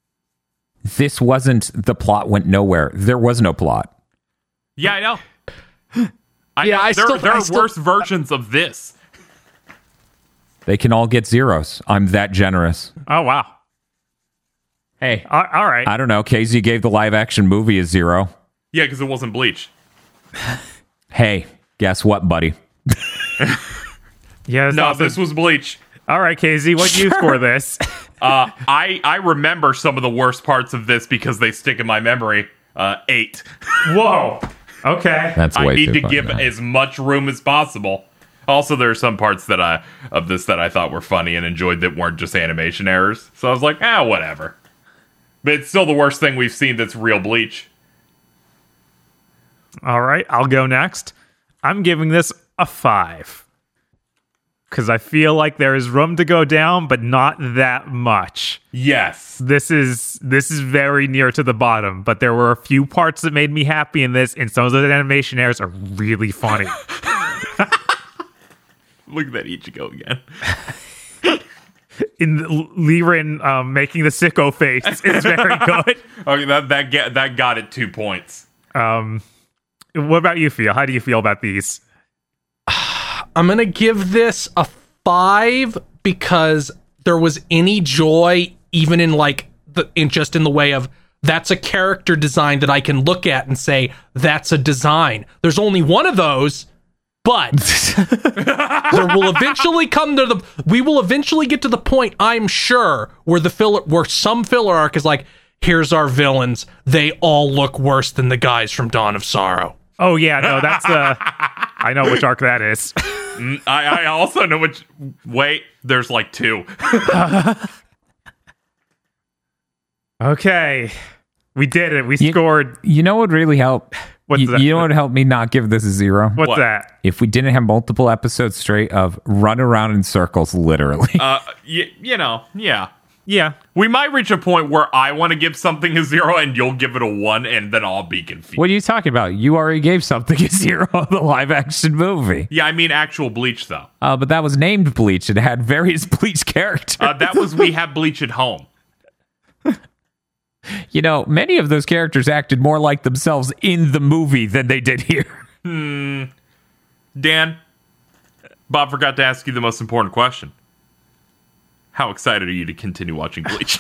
[SPEAKER 4] This wasn't the plot went nowhere. There was no plot.
[SPEAKER 3] Yeah, I know. I
[SPEAKER 5] Yeah,
[SPEAKER 3] know.
[SPEAKER 5] I
[SPEAKER 3] there,
[SPEAKER 5] still-
[SPEAKER 3] there
[SPEAKER 5] I
[SPEAKER 3] are
[SPEAKER 5] still-
[SPEAKER 3] worse versions of this.
[SPEAKER 4] They can all get zeros. I'm that generous.
[SPEAKER 2] Oh wow.
[SPEAKER 4] Hey,
[SPEAKER 2] All, all right.
[SPEAKER 4] I don't know. K Z gave the live action movie a zero.
[SPEAKER 3] Yeah, because it wasn't Bleach.
[SPEAKER 4] Hey, guess what, buddy?
[SPEAKER 2] yeah. that's
[SPEAKER 3] No,
[SPEAKER 2] awesome.
[SPEAKER 3] this was Bleach.
[SPEAKER 2] All right, K Z. What do you score this?
[SPEAKER 3] Uh, I I remember some of the worst parts of this because they stick in my memory. Uh, eight.
[SPEAKER 2] Whoa. Okay.
[SPEAKER 4] That's
[SPEAKER 3] I
[SPEAKER 4] way
[SPEAKER 3] need
[SPEAKER 4] too
[SPEAKER 3] to
[SPEAKER 4] far,
[SPEAKER 3] give
[SPEAKER 4] man.
[SPEAKER 3] as much room as possible. Also, there are some parts that I of this that I thought were funny and enjoyed that weren't just animation errors. So I was like, ah, whatever. But it's still the worst thing we've seen that's real Bleach.
[SPEAKER 2] All right. I'll go next. I'm giving this a five because I feel like there is room to go down, but not that much.
[SPEAKER 3] Yes.
[SPEAKER 2] This is this is very near to the bottom, but there were a few parts that made me happy in this, and some of the animation errors are really funny.
[SPEAKER 3] Look at that Ichigo again.
[SPEAKER 2] In the, Liren um, making the sicko face is very good.
[SPEAKER 3] Okay, that that get that got it two points.
[SPEAKER 2] Um, what about you, Feel? How do you feel about these?
[SPEAKER 5] I'm going to give this a five because there was any joy, even in like the in just in the way of that's a character design that I can look at and say that's a design. There's only one of those, but there will eventually come to the we will eventually get to the point, I'm sure, where the filler where some filler arc is like, here's our villains. They all look worse than the guys from Dawn of Sorrow.
[SPEAKER 2] Oh yeah, no, that's uh, I know which arc that is.
[SPEAKER 3] I, I also know which. Wait, there's like two.
[SPEAKER 2] Okay, we did it. We
[SPEAKER 4] You-
[SPEAKER 2] scored.
[SPEAKER 4] You know what would really help?
[SPEAKER 2] What's
[SPEAKER 4] you,
[SPEAKER 2] that?
[SPEAKER 4] you know what would help me not give this a zero?
[SPEAKER 2] What's
[SPEAKER 3] What?
[SPEAKER 2] that?
[SPEAKER 4] If we didn't have multiple episodes straight of run around in circles, literally.
[SPEAKER 3] Uh, y- you know, yeah.
[SPEAKER 2] Yeah,
[SPEAKER 3] We might reach a point where I want to give something a zero and you'll give it a one, and then I'll be confused.
[SPEAKER 4] What are you talking about? You already gave something a zero on the live action movie.
[SPEAKER 3] Yeah, I mean actual Bleach though.
[SPEAKER 4] Uh, but that was named Bleach. It had various Bleach characters.
[SPEAKER 3] Uh, that was We Have Bleach at Home.
[SPEAKER 4] You know, many of those characters acted more like themselves in the movie than they did here.
[SPEAKER 3] Dan, Bob forgot to ask you the most important question. How excited are you to continue watching Bleach?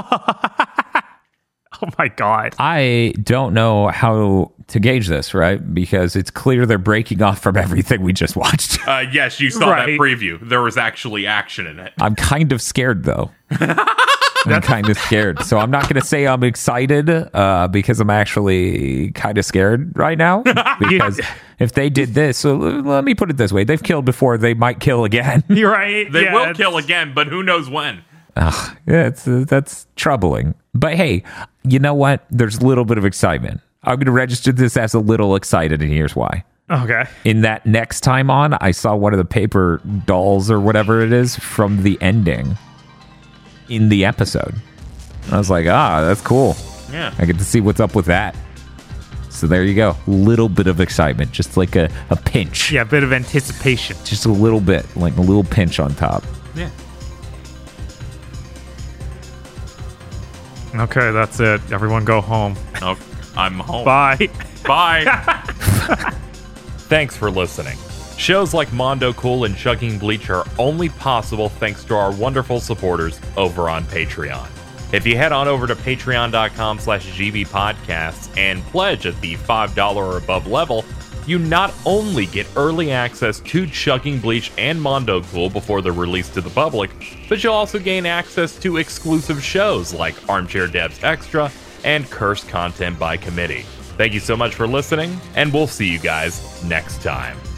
[SPEAKER 2] Oh my god.
[SPEAKER 4] I don't know how to gauge this, right? Because it's clear they're breaking off from everything we just watched.
[SPEAKER 3] Uh, yes, you saw
[SPEAKER 2] Right.
[SPEAKER 3] that preview. There was actually action in it.
[SPEAKER 4] I'm kind of scared, though. I'm kind of scared. So I'm not going to say I'm excited uh, because I'm actually kind of scared right now. Because if they did this, so l- let me put it this way. They've killed before. They might kill again.
[SPEAKER 2] You're right.
[SPEAKER 3] They
[SPEAKER 2] yeah,
[SPEAKER 3] will
[SPEAKER 2] it's-
[SPEAKER 3] kill again, but who knows when?
[SPEAKER 4] Ugh, yeah, it's, uh, that's troubling. But hey, you know what? There's a little bit of excitement. I'm going to register this as a little excited, and here's why.
[SPEAKER 2] Okay.
[SPEAKER 4] In that next time on, I saw one of the paper dolls or whatever it is from the ending in the episode. I was like, ah, that's cool.
[SPEAKER 3] Yeah.
[SPEAKER 4] I get to see what's up with that. So there you go. Little bit of excitement, just like a, a pinch.
[SPEAKER 2] Yeah, a bit of anticipation.
[SPEAKER 4] Just a little bit, like a little pinch on top.
[SPEAKER 3] Yeah.
[SPEAKER 2] Okay, that's it. Everyone go home.
[SPEAKER 3] Oh, I'm home.
[SPEAKER 2] Bye.
[SPEAKER 3] Bye.
[SPEAKER 1] Thanks for listening. Shows like Mondo Cool and Chugging Bleach are only possible thanks to our wonderful supporters over on Patreon. If you head on over to patreon.com slash gbpodcasts and pledge at the five dollars or above level, you not only get early access to Chugging Bleach and Mondo Cool before they're released to the public, but you'll also gain access to exclusive shows like Armchair Devs Extra and Cursed Content by Committee. Thank you so much for listening, and we'll see you guys next time.